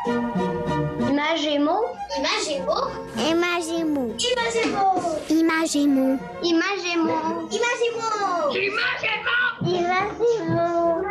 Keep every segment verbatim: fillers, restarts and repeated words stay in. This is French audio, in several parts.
Imagémo. Imagémo. Imagémo. Imagémo. Imagémo. Imagémo. Imagémo. Imagémo. Imagémo.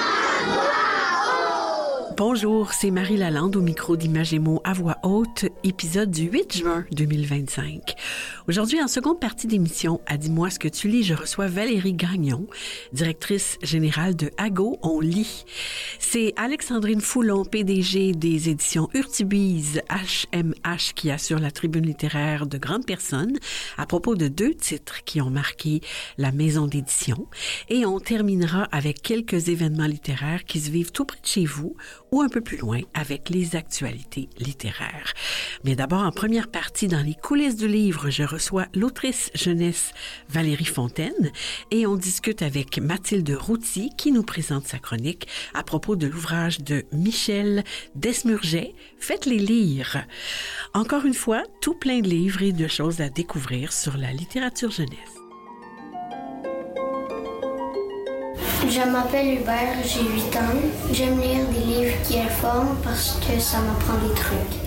Bonjour, c'est Marie Lalande au micro d'Imagémo à voix haute, épisode du huit juin deux mille vingt-cinq. Aujourd'hui, en seconde partie d'émission, à Dis-moi ce que tu lis, je reçois Valérie Gagnon, directrice générale de Ago, on lit. C'est Alexandrine Foulon, P D G des éditions Urtubise H M H, qui assure la tribune littéraire de grandes personnes à propos de deux titres qui ont marqué la maison d'édition. Et on terminera avec quelques événements littéraires qui se vivent tout près de chez vous ou un peu plus loin avec les actualités littéraires. Mais d'abord, en première partie, dans les coulisses du livre, je reçois l'autrice jeunesse Valérie Fontaine et on discute avec Mathilde Routy qui nous présente sa chronique à propos de l'ouvrage de Michel Desmurget, Faites-les lire. Encore une fois, tout plein de livres et de choses à découvrir sur la littérature jeunesse. Je m'appelle Hubert, j'ai huit ans. J'aime lire des livres qui informent parce que ça m'apprend des trucs.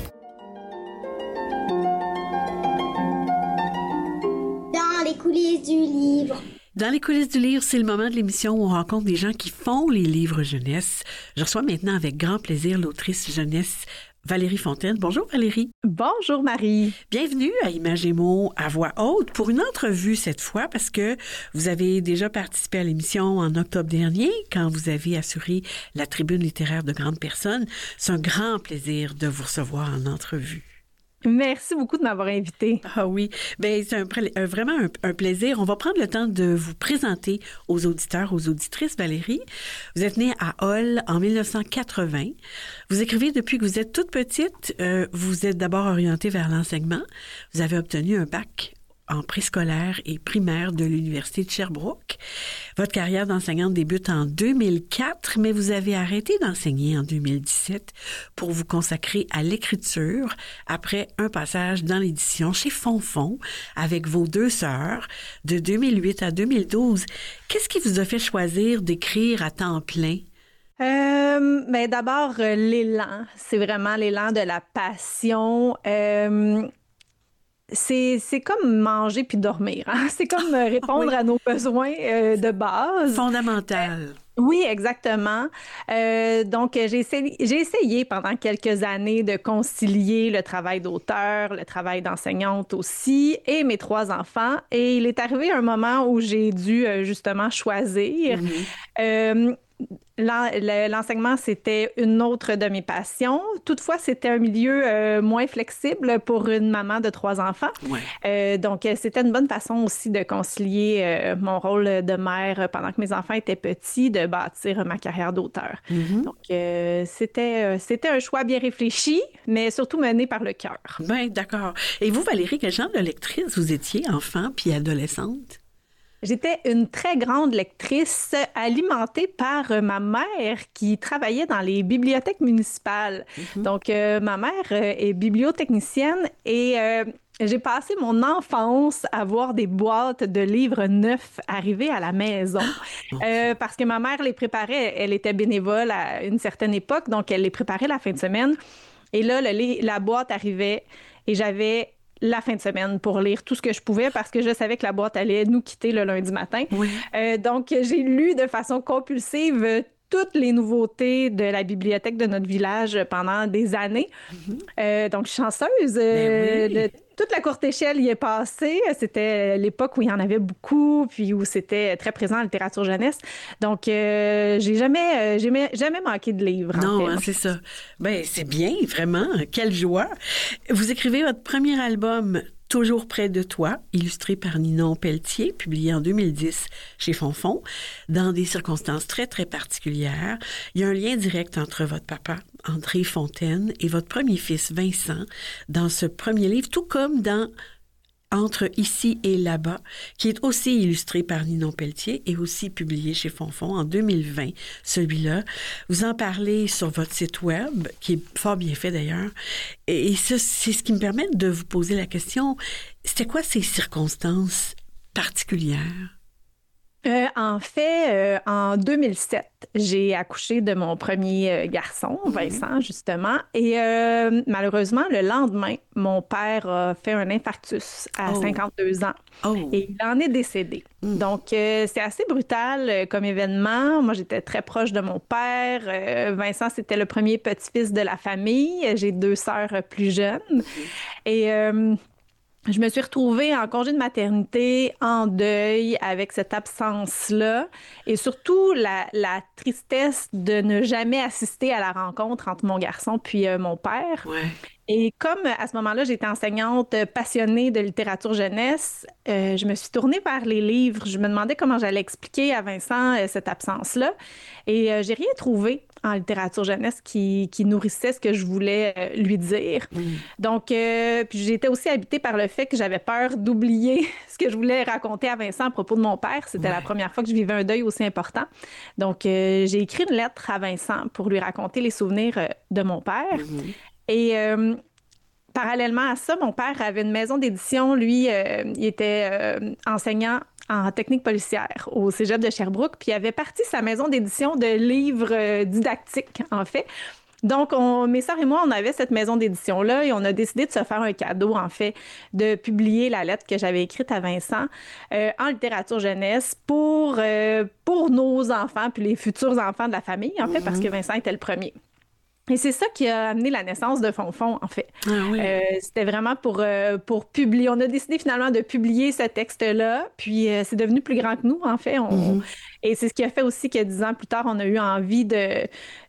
Dans les coulisses du livre. Dans les coulisses du livre, c'est le moment de l'émission où on rencontre des gens qui font les livres jeunesse. Je reçois maintenant avec grand plaisir l'autrice jeunesse Valérie Fontaine. Bonjour Valérie. Bonjour Marie. Bienvenue à Imagémo à voix haute pour une entrevue cette fois parce que vous avez déjà participé à l'émission en octobre dernier quand vous avez assuré la tribune littéraire de grandes personnes. C'est un grand plaisir de vous recevoir en entrevue. Merci beaucoup de m'avoir invitée. Ah oui, ben c'est un, un, vraiment un, un plaisir. On va prendre le temps de vous présenter aux auditeurs, aux auditrices. Valérie, vous êtes née à Hall en dix-neuf cent quatre-vingts. Vous écrivez depuis que vous êtes toute petite. Euh, vous êtes d'abord orientée vers l'enseignement. Vous avez obtenu un bac en préscolaire et primaire de l'Université de Sherbrooke. Votre carrière d'enseignante débute en deux mille quatre, mais vous avez arrêté d'enseigner en deux mille dix-sept pour vous consacrer à l'écriture après un passage dans l'édition chez Fonfon avec vos deux sœurs de deux mille huit à deux mille douze. Qu'est-ce qui vous a fait choisir d'écrire à temps plein? Euh, ben d'abord, euh, l'élan. C'est vraiment l'élan de la passion. Euh, C'est, c'est comme manger puis dormir. Hein? C'est comme répondre oui. à nos besoins euh, de base. Fondamental. Oui, exactement. Euh, donc, j'ai essayé, j'ai essayé pendant quelques années de concilier le travail d'auteur, le travail d'enseignante aussi, et mes trois enfants. Et il est arrivé un moment où j'ai dû euh, justement choisir. Mm-hmm. Euh, L'enseignement, c'était une autre de mes passions. Toutefois, c'était un milieu euh, moins flexible pour une maman de trois enfants. Ouais. Euh, donc, c'était une bonne façon aussi de concilier euh, mon rôle de mère pendant que mes enfants étaient petits, de bâtir ma carrière d'auteur. Mm-hmm. Donc, euh, c'était, euh, c'était un choix bien réfléchi, mais surtout mené par le cœur. Bien, d'accord. Et vous, Valérie, quel genre de lectrice vous étiez, enfant puis adolescente? J'étais une très grande lectrice alimentée par ma mère qui travaillait dans les bibliothèques municipales. Mm-hmm. Donc, euh, ma mère euh, est bibliotechnicienne et euh, j'ai passé mon enfance à voir des boîtes de livres neufs arriver à la maison euh, parce que ma mère les préparait. Elle était bénévole à une certaine époque, donc elle les préparait la fin de semaine. Et là, le, la boîte arrivait et j'avais la fin de semaine pour lire tout ce que je pouvais parce que je savais que la boîte allait nous quitter le lundi matin. Oui. Euh, donc, j'ai lu de façon compulsive toutes les nouveautés de la bibliothèque de notre village pendant des années. Mm-hmm. Euh, donc, je suis chanceuse. Euh, oui. de, toute la courte échelle y est passée. C'était l'époque où il y en avait beaucoup, puis où c'était très présent en littérature jeunesse. Donc, euh, j'ai jamais, euh, j'ai jamais manqué de livres. Non, hein, c'est ça. Ben, c'est bien, vraiment. Quelle joie. Vous écrivez votre premier album Toujours près de toi, illustré par Ninon Pelletier, publié en deux mille dix chez Fonfon, dans des circonstances très, très particulières. Il y a un lien direct entre votre papa, André Fontaine, et votre premier fils, Vincent, dans ce premier livre, tout comme dans Entre ici et là-bas, qui est aussi illustré par Ninon Pelletier et aussi publié chez Fonfon en deux mille vingt, celui-là. Vous en parlez sur votre site web, qui est fort bien fait d'ailleurs. Et ça, c'est ce qui me permet de vous poser la question, c'était quoi ces circonstances particulières? Euh, en fait, euh, en deux mille sept, j'ai accouché de mon premier euh, garçon, Vincent, justement. Et euh, malheureusement, le lendemain, mon père a fait un infarctus à Oh. cinquante-deux ans Oh. et il en est décédé. Mm. Donc, euh, c'est assez brutal euh, comme événement. Moi, j'étais très proche de mon père. Euh, Vincent, c'était le premier petit-fils de la famille. J'ai deux sœurs euh, plus jeunes. Mm. Et... euh, je me suis retrouvée en congé de maternité, en deuil, avec cette absence-là, et surtout la, la tristesse de ne jamais assister à la rencontre entre mon garçon puis euh, mon père. Ouais. Et comme à ce moment-là, j'étais enseignante passionnée de littérature jeunesse, euh, je me suis tournée vers les livres. Je me demandais comment j'allais expliquer à Vincent euh, cette absence-là. Et euh, j'ai rien trouvé en littérature jeunesse qui, qui nourrissait ce que je voulais euh, lui dire. Mm. Donc, euh, puis j'étais aussi habitée par le fait que j'avais peur d'oublier ce que je voulais raconter à Vincent à propos de mon père. C'était Ouais. la première fois que je vivais un deuil aussi important. Donc, euh, j'ai écrit une lettre à Vincent pour lui raconter les souvenirs euh, de mon père. Mm-hmm. Et euh, parallèlement à ça, mon père avait une maison d'édition. Lui, euh, il était euh, enseignant en technique policière au Cégep de Sherbrooke, puis il avait parti sa maison d'édition de livres euh, didactiques, en fait. Donc, on, mes sœurs et moi, on avait cette maison d'édition-là et on a décidé de se faire un cadeau, en fait, de publier la lettre que j'avais écrite à Vincent euh, en littérature jeunesse pour, euh, pour nos enfants, puis les futurs enfants de la famille, en fait, parce que Vincent était le premier. Et c'est ça qui a amené la naissance de Fonfon, en fait. Ah oui. Euh, c'était vraiment pour, euh, pour publier. On a décidé finalement de publier ce texte-là, puis euh, c'est devenu plus grand que nous, en fait. On- Mhm. Et c'est ce qui a fait aussi que dix ans plus tard, on a eu envie de,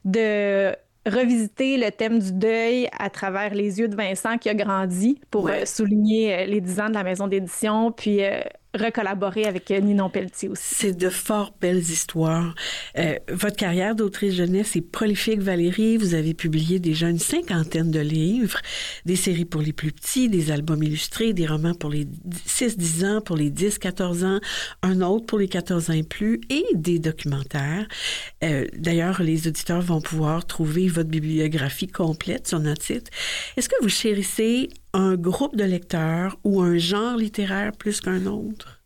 de revisiter le thème du deuil à travers les yeux de Vincent qui a grandi pour Ouais. euh, souligner euh, les dix ans de la maison d'édition, puis euh, recollaborer avec euh, Ninon Pelletier aussi. C'est de fort belles histoires. Euh, votre carrière d'autrice jeunesse est prolifique, Valérie. Vous avez publié déjà une cinquantaine de livres, des séries pour les plus petits, des albums illustrés, des romans pour les six dix ans, pour les dix quatorze ans, un autre pour les quatorze ans et plus, et des documentaires. Euh, d'ailleurs, les auditeurs vont pouvoir trouver votre bibliographie complète sur notre site. Est-ce que vous chérissez un groupe de lecteurs ou un genre littéraire plus qu'un autre?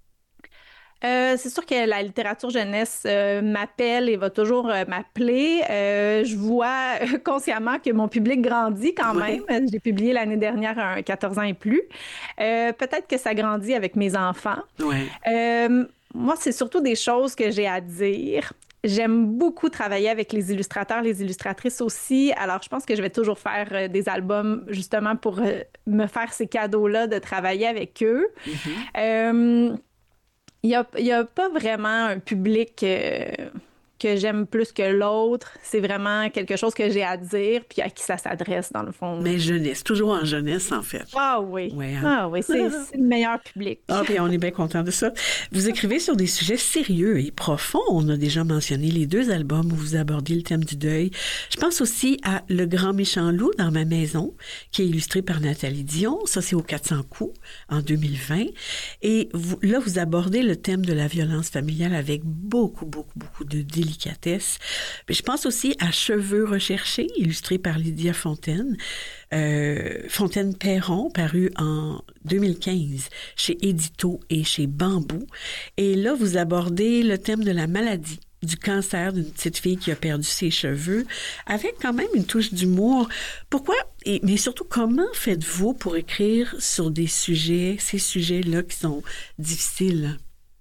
Euh, c'est sûr que la littérature jeunesse euh, m'appelle et va toujours euh, m'appeler. Euh, je vois euh, consciemment que mon public grandit quand Ouais. même. J'ai publié l'année dernière un quatorze ans et plus. Euh, peut-être que ça grandit avec mes enfants. Ouais. Euh, moi, c'est surtout des choses que j'ai à dire. J'aime beaucoup travailler avec les illustrateurs, les illustratrices aussi. Alors, je pense que je vais toujours faire euh, des albums justement pour euh, me faire ces cadeaux-là de travailler avec eux. Mm-hmm. Euh, Il n'y a, il y a pas vraiment un public euh, que j'aime plus que l'autre. C'est vraiment quelque chose que j'ai à dire puis à qui ça s'adresse, dans le fond. Mais jeunesse, toujours en jeunesse, en fait. Ah oui, Ouais, hein? ah oui, c'est c'est le meilleur public. Ah, puis on est bien content de ça. Vous écrivez sur des sujets sérieux et profonds. On a déjà mentionné les deux albums où vous abordez le thème du deuil. Je pense aussi à Le Grand Méchant Loup dans ma maison, qui est illustré par Nathalie Dion. Ça, c'est au quatre cents coups en deux mille vingt. Et vous, là, vous abordez le thème de la violence familiale avec beaucoup, beaucoup, beaucoup de délicatesse. Mais je pense aussi à Cheveux recherchés, illustré par Lydia Fontaine. Euh, Fontaine-Perron, paru en deux mille quinze chez Édito et chez Bambou. Et là, vous abordez le thème de la maladie, du cancer d'une petite fille qui a perdu ses cheveux, avec quand même une touche d'humour. Pourquoi, et, mais surtout, comment faites-vous pour écrire sur des sujets, ces sujets-là qui sont difficiles?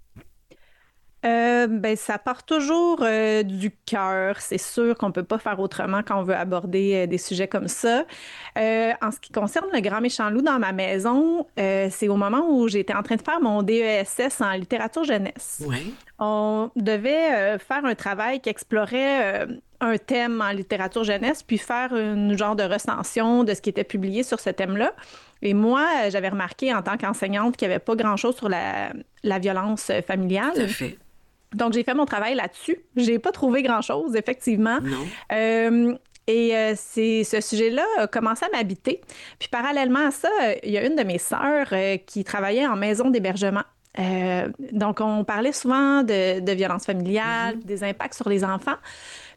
Euh, ben, ça part toujours euh, du cœur. C'est sûr qu'on peut pas faire autrement quand on veut aborder euh, des sujets comme ça. Euh, en ce qui concerne Le Grand Méchant Loup dans ma maison, euh, c'est au moment où j'étais en train de faire mon D E S S en littérature jeunesse. Oui. On devait euh, faire un travail qui explorait euh, un thème en littérature jeunesse, puis faire une genre de recension de ce qui était publié sur ce thème-là. Et moi, euh, j'avais remarqué en tant qu'enseignante qu'il n'y avait pas grand-chose sur la, la violence euh, familiale. Tout à fait. Donc, j'ai fait mon travail là-dessus. J'ai pas trouvé grand-chose, effectivement. Non. Euh, et euh, c'est, ce sujet-là a commencé à m'habiter. Puis, parallèlement à ça, euh, il y a une de mes sœurs euh, qui travaillait en maison d'hébergement. Euh, donc, on parlait souvent de, de violence familiale, mm-hmm. des impacts sur les enfants.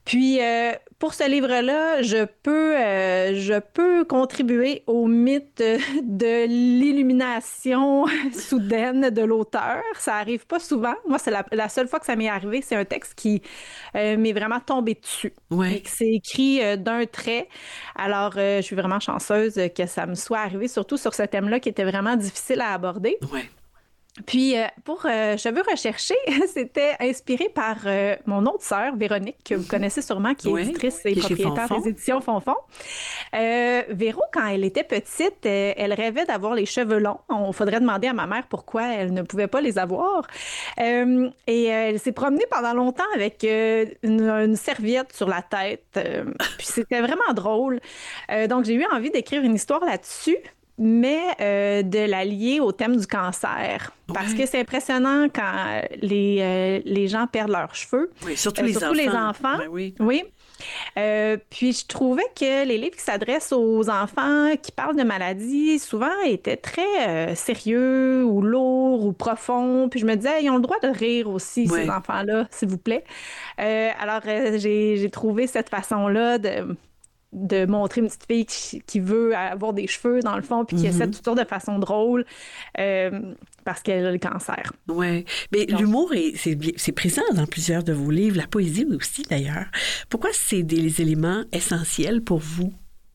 Puis, euh, pour ce livre-là, je peux, euh, je peux contribuer au mythe de l'illumination soudaine de l'auteur. Ça arrive pas souvent. Moi, c'est la, la seule fois que ça m'est arrivé. C'est un texte qui euh, m'est vraiment tombé dessus. Ouais. Et que c'est écrit euh, d'un trait. Alors, euh, je suis vraiment chanceuse que ça me soit arrivé, surtout sur ce thème-là qui était vraiment difficile à aborder. Ouais. Puis, euh, pour euh, Cheveux recherchés, c'était inspiré par euh, mon autre sœur, Véronique, que vous connaissez sûrement, qui est Oui, éditrice et qui est chez propriétaire Fonfon. des éditions Fonfon. Euh, Véro, quand elle était petite, euh, elle rêvait d'avoir les cheveux longs. On faudrait demander à ma mère pourquoi elle ne pouvait pas les avoir. Euh, et euh, elle s'est promenée pendant longtemps avec euh, une, une serviette sur la tête. Euh, puis c'était vraiment drôle. Euh, donc, j'ai eu envie d'écrire une histoire là-dessus, mais euh, de la lier au thème du cancer. Parce Ouais. que c'est impressionnant quand les, euh, les gens perdent leurs cheveux. Oui, surtout, Euh, les, surtout enfants. les enfants. Ben oui. Oui. Euh, puis je trouvais que les livres qui s'adressent aux enfants qui parlent de maladies, souvent étaient très euh, sérieux ou lourds ou profonds. Puis je me disais, ils ont le droit de rire aussi, Ouais. ces enfants-là, s'il vous plaît. Euh, alors, euh, j'ai, j'ai trouvé cette façon-là de de montrer une petite fille qui, qui veut avoir des cheveux, dans le fond, puis qui Mhm. essaie de toujours de façon drôle euh, parce qu'elle a le cancer. Oui. Mais Donc- l'humour, est, c'est, bien- c'est présent dans plusieurs de vos livres, la poésie aussi d'ailleurs. Pourquoi c'est des éléments essentiels pour vous?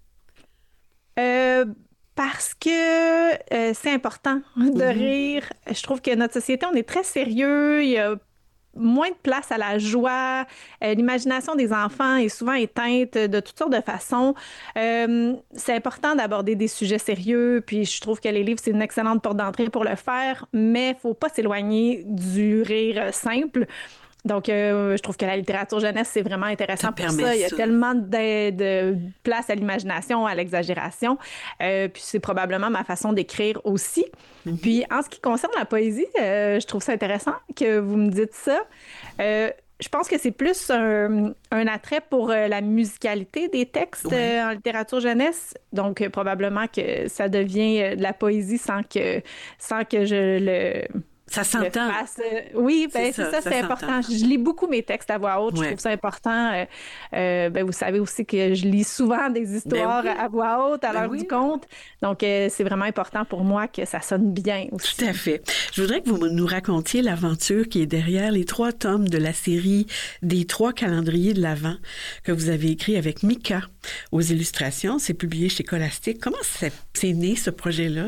Euh, parce que euh, c'est important de Mhm. rire. Je trouve que notre société, on est très sérieux. Il y a moins de place à la joie. Euh, l'imagination des enfants est souvent éteinte de toutes sortes de façons. Euh, c'est important d'aborder des sujets sérieux, puis je trouve que les livres, c'est une excellente porte d'entrée pour le faire, mais il ne faut pas s'éloigner du rire simple. Donc, euh, je trouve que la littérature jeunesse, c'est vraiment intéressant Ça pour permet ça. Il y a ça. tellement de, de place à l'imagination, à l'exagération. Euh, puis c'est probablement ma façon d'écrire aussi. Mhm. Puis en ce qui concerne la poésie, euh, je trouve ça intéressant que vous me dites ça. Euh, je pense que c'est plus un, un attrait pour euh, la musicalité des textes Ouais. euh, en littérature jeunesse. Donc, euh, probablement que ça devient euh, de la poésie sans que, sans que je le... Ça le s'entend. fasse. Euh, Oui, ben, C'est c'est ça, ça, ça c'est s'entend. important. Je lis beaucoup mes textes à voix haute. Ouais. Je trouve ça important. Euh, euh, ben, vous savez aussi que je lis souvent des histoires Ben oui. à voix haute à Ben l'heure oui. du conte. Donc, euh, c'est vraiment important pour moi que ça sonne bien aussi. Tout à fait. Je voudrais que vous nous racontiez l'aventure qui est derrière les trois tomes de la série des trois calendriers de l'Avent que vous avez écrit avec Mika aux illustrations. C'est publié chez Scholastique. Comment c'est, c'est né ce projet-là?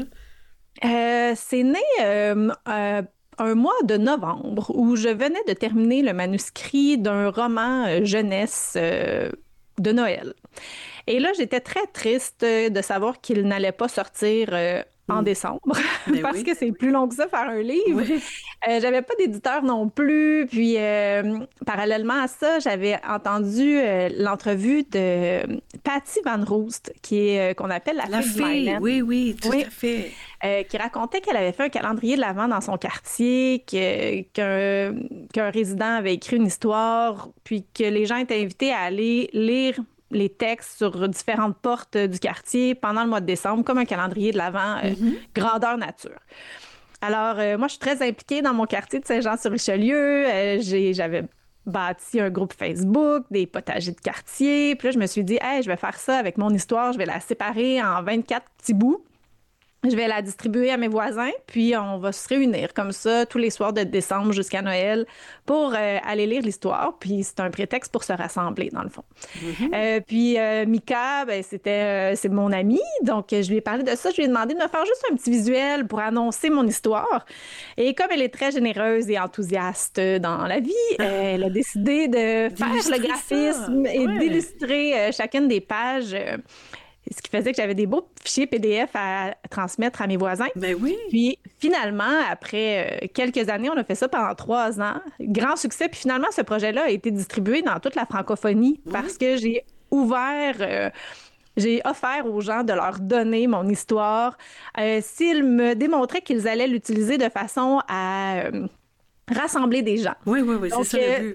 Euh, c'est né euh, euh, un mois de novembre où je venais de terminer le manuscrit d'un roman euh, jeunesse euh, de Noël. Et là, j'étais très triste de savoir qu'il n'allait pas sortir euh, en Mm. décembre Ben parce oui. que c'est plus long que ça faire un livre. Oui. Euh, j'avais pas d'éditeur non plus. Puis, euh, parallèlement à ça, j'avais entendu euh, l'entrevue de Patty Van Roost, qui est, euh, qu'on appelle la, La fille de fille, Mylan, oui, oui, tout Oui. à fait. euh, qui racontait qu'elle avait fait un calendrier de l'Avent dans son quartier, que- qu'un, qu'un résident avait écrit une histoire, puis que les gens étaient invités à aller lire les textes sur différentes portes du quartier pendant le mois de décembre, comme un calendrier de l'Avent euh, Mhm. grandeur nature. Alors, euh, moi, je suis très impliquée dans mon quartier de Saint-Jean-sur-Richelieu. Euh, j'ai, j'avais bâti un groupe Facebook, des potagers de quartier. Puis là, je me suis dit, hey, je vais faire ça avec mon histoire. Je vais la séparer en vingt-quatre petits bouts. Je vais la distribuer à mes voisins, puis on va se réunir comme ça tous les soirs de décembre jusqu'à Noël pour euh, aller lire l'histoire. Puis c'est un prétexte pour se rassembler, dans le fond. Mhm. Euh, puis euh, Mika, ben, c'était, euh, c'est mon amie, donc euh, je lui ai parlé de ça. Je lui ai demandé de me faire juste un petit visuel pour annoncer mon histoire. Et comme elle est très généreuse et enthousiaste dans la vie, euh, elle a décidé de faire D'illustrer le graphisme ça, et ouais. d'illustrer euh, chacune des pages. euh, ce qui faisait que j'avais des beaux fichiers P D F à transmettre à mes voisins. Ben oui. Puis finalement, après euh, quelques années, on a fait ça pendant trois ans. Grand succès. Puis finalement, ce projet-là a été distribué dans toute la francophonie Oui. parce que j'ai ouvert, euh, j'ai offert aux gens de leur donner mon histoire. Euh, s'ils me démontraient qu'ils allaient l'utiliser de façon à euh, rassembler des gens. Oui, oui, oui, c'est Donc, ça le euh, but.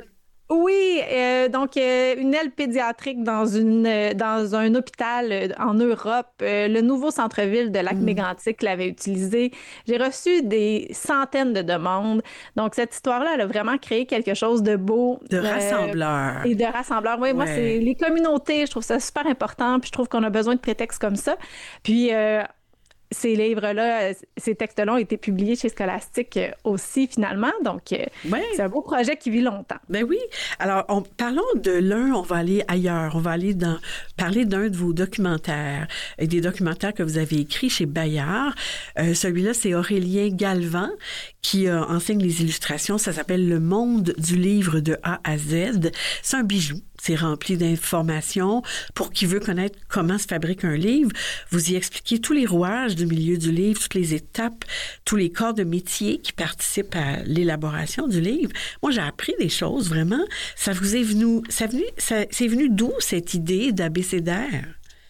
Oui, euh, donc euh, une aile pédiatrique dans une euh, dans un hôpital euh, en Europe. Euh, le nouveau centre-ville de Lac-Mégantic l'avait utilisé. J'ai reçu des centaines de demandes. Donc cette histoire-là, elle a vraiment créé quelque chose de beau, de rassembleur euh, et de rassembleur. Oui, ouais. Moi c'est les communautés. Je trouve ça super important. Puis je trouve qu'on a besoin de prétextes comme ça. Puis euh, Ces livres-là, ces textes-là ont été publiés chez Scholastique aussi, finalement. Donc, ouais. c'est un beau projet qui vit longtemps. Ben oui. Alors, on, parlons de l'un, on va aller ailleurs. On va aller dans parler d'un de vos documentaires, et des documentaires que vous avez écrits chez Bayard. Euh, celui-là, c'est Aurélien Galvan qui euh, enseigne les illustrations. Ça s'appelle « Le monde du livre de A à Z ». C'est un bijou. C'est rempli d'informations pour qui veut connaître comment se fabrique un livre. Vous y expliquez tous les rouages du milieu du livre, toutes les étapes, tous les corps de métier qui participent à l'élaboration du livre. Moi, j'ai appris des choses, vraiment. Ça vous est venu, ça venu, ça, c'est venu d'où cette idée d'abécédaire?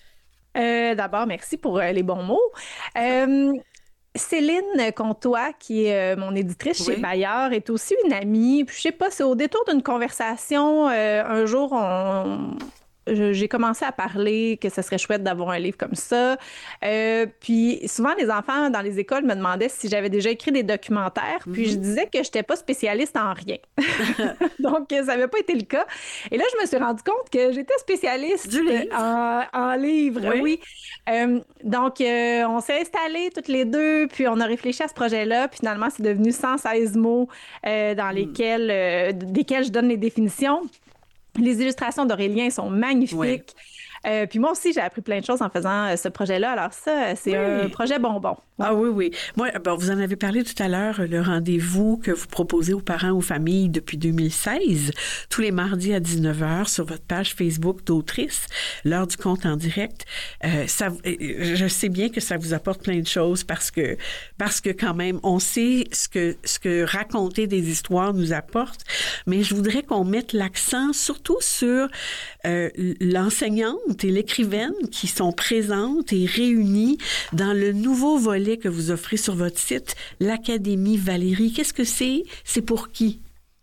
Euh, d'abord, merci pour euh, les bons mots. Euh, Céline Comtois, qui est euh, mon éditrice oui. chez Bayard, est aussi une amie. Puis, je sais pas, c'est au détour d'une conversation. Euh, un jour, on... j'ai commencé à parler que ce serait chouette d'avoir un livre comme ça. Euh, puis souvent, les enfants dans les écoles me demandaient si j'avais déjà écrit des documentaires. Puis mm-hmm. je disais que je n'étais pas spécialiste en rien. Donc, ça n'avait pas été le cas. Et là, je me suis rendu compte que j'étais spécialiste du livre. En, en livre. Oui. oui. Euh, donc, euh, on s'est installés toutes les deux, puis on a réfléchi à ce projet-là. Puis finalement, c'est devenu cent seize mots euh, dans lesquels, euh, desquels je donne les définitions. Les illustrations d'Aurélien sont magnifiques. Oui. Euh, puis moi aussi, j'ai appris plein de choses en faisant euh, ce projet-là. Alors ça, c'est oui. un projet bonbon. Ah oui, oui. Moi, bon, vous en avez parlé tout à l'heure, le rendez-vous que vous proposez aux parents, aux familles depuis deux mille seize, tous les mardis à dix-neuf heures sur votre page Facebook d'autrice, l'heure du conte en direct. Euh, ça, je sais bien que ça vous apporte plein de choses parce que, parce que quand même, on sait ce que, ce que raconter des histoires nous apporte, mais je voudrais qu'on mette l'accent surtout sur euh, l'enseignante et l'écrivaine qui sont présentes et réunies dans le nouveau volet que vous offrez sur votre site, l'Académie Valérie. Qu'est-ce que c'est? C'est pour qui?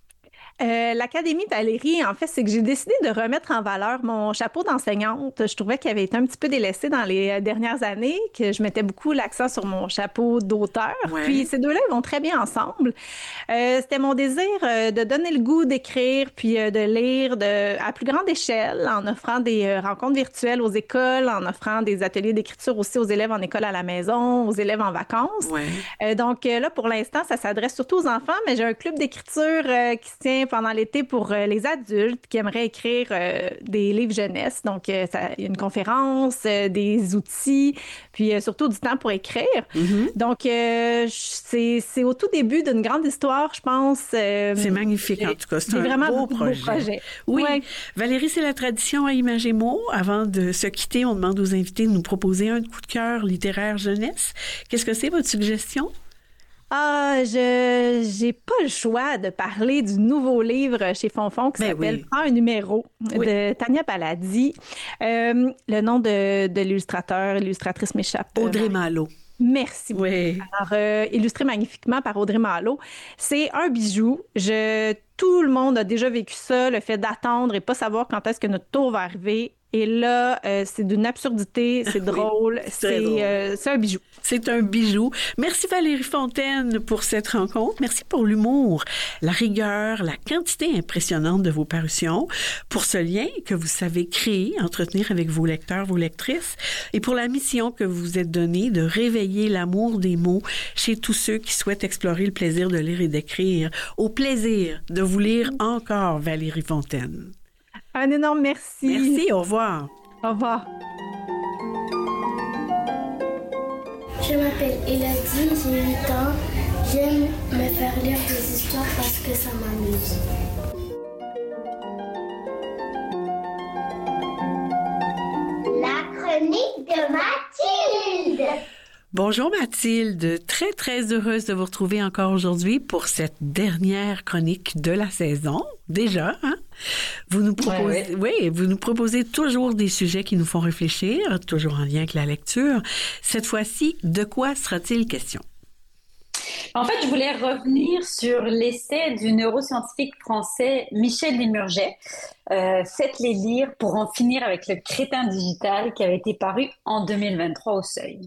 Euh, L'Académie Valérie, en fait, c'est que j'ai décidé de remettre en valeur mon chapeau d'enseignante. Je trouvais qu'il avait été un petit peu délaissé dans les dernières années, que je mettais beaucoup l'accent sur mon chapeau d'auteur. Ouais. Puis ces deux-là, ils vont très bien ensemble. Euh, c'était mon désir euh, de donner le goût d'écrire puis euh, de lire de, à plus grande échelle, en offrant des euh, rencontres virtuelles aux écoles, en offrant des ateliers d'écriture aussi aux élèves en école à la maison, aux élèves en vacances. Ouais. Euh, donc euh, là, pour l'instant, ça s'adresse surtout aux enfants, mais j'ai un club d'écriture euh, qui se tient pendant l'été pour euh, les adultes qui aimeraient écrire euh, des livres jeunesse. Donc, euh, ça, il y a une conférence, euh, des outils, puis euh, surtout du temps pour écrire. Mm-hmm. Donc, euh, c'est, c'est au tout début d'une grande histoire, je pense. Euh, c'est magnifique, en tout cas. C'est, c'est un vraiment beau projet. beau projet. Oui. Ouais. Valérie, c'est la tradition à Imagémo. Avant de se quitter, on demande aux invités de nous proposer un coup de cœur littéraire jeunesse. Qu'est-ce que c'est, votre suggestion? Ah, je j'ai pas le choix de parler du nouveau livre chez Fonfon qui ben s'appelle oui. « Prends un numéro oui. » de Tania Paladis. Euh, le nom de, de l'illustrateur, l'illustratrice m'échappe. Audrey Malo. Merci beaucoup. Oui. Alors, euh, illustré magnifiquement par Audrey Malo. C'est un bijou. Je, tout le monde a déjà vécu ça, le fait d'attendre et pas savoir quand est-ce que notre tour va arriver. Et là, euh, c'est d'une absurdité, c'est drôle, oui, c'est, drôle. Euh, c'est un bijou. C'est un bijou. Merci Valérie Fontaine pour cette rencontre. Merci pour l'humour, la rigueur, la quantité impressionnante de vos parutions, pour ce lien que vous savez créer, entretenir avec vos lecteurs, vos lectrices, et pour la mission que vous vous êtes donnée de réveiller l'amour des mots chez tous ceux qui souhaitent explorer le plaisir de lire et d'écrire. Au plaisir de vous lire encore, Valérie Fontaine. Un énorme merci. Merci, au revoir. Au revoir. Je m'appelle Elodie, j'ai huit ans. J'aime me faire lire des histoires parce que ça m'amuse. La chronique de Mathilde. Bonjour Mathilde, très très heureuse de vous retrouver encore aujourd'hui pour cette dernière chronique de la saison. Déjà, hein? Vous nous proposez, ouais, ouais. oui, vous nous proposez toujours des sujets qui nous font réfléchir, toujours en lien avec la lecture. Cette fois-ci, de quoi sera-t-il question? En fait, je voulais revenir sur l'essai du neuroscientifique français Michel Desmurget, euh, Faites les lire pour en finir avec le crétin digital, qui avait été paru en deux mille vingt-trois au Seuil.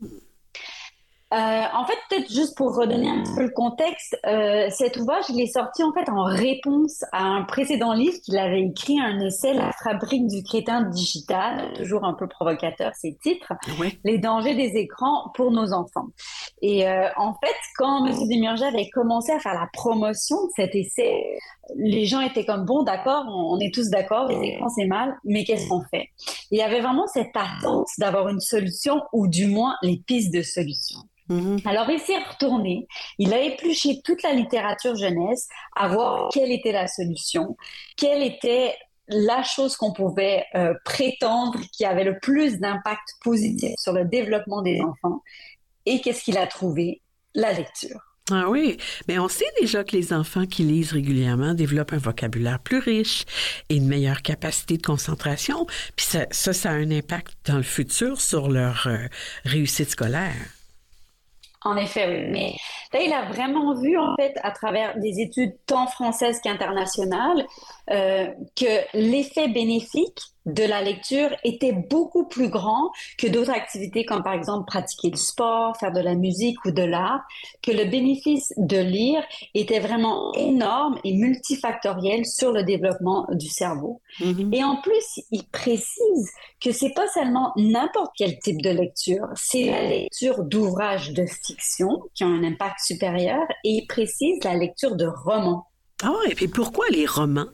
Euh, en fait, peut-être juste pour redonner un petit peu le contexte, euh, cet ouvrage, il est sorti en fait en réponse à un précédent livre qu'il avait écrit, un essai, La fabrique du crétin digital, toujours un peu provocateur ces titres, oui. Les dangers des écrans pour nos enfants. Et euh, en fait, quand M. Desmurget avait commencé à faire la promotion de cet essai, les gens étaient comme, bon, d'accord, on, on est tous d'accord, les écrans c'est mal, mais qu'est-ce qu'on fait? Il y avait vraiment cette attente d'avoir une solution, ou du moins les pistes de solution. Mm-hmm. Alors, il s'est retourné, il a épluché toute la littérature jeunesse à voir quelle était la solution, quelle était la chose qu'on pouvait euh, prétendre qui avait le plus d'impact positif sur le développement des enfants. Et qu'est-ce qu'il a trouvé? La lecture. Ah oui, mais on sait déjà que les enfants qui lisent régulièrement développent un vocabulaire plus riche et une meilleure capacité de concentration. Puis ça, ça, ça a un impact dans le futur sur leur euh, réussite scolaire. En effet, oui. Mais là, il a vraiment vu, en fait, à travers des études tant françaises qu'internationales, euh, que l'effet bénéfique de la lecture était beaucoup plus grand que d'autres activités comme, par exemple, pratiquer le sport, faire de la musique ou de l'art, que le bénéfice de lire était vraiment énorme et multifactoriel sur le développement du cerveau. Mm-hmm. Et en plus, il précise que c'est pas seulement n'importe quel type de lecture, c'est la lecture d'ouvrages de fiction qui ont un impact supérieur, et il précise la lecture de romans. Ah ouais, et puis pourquoi les romans?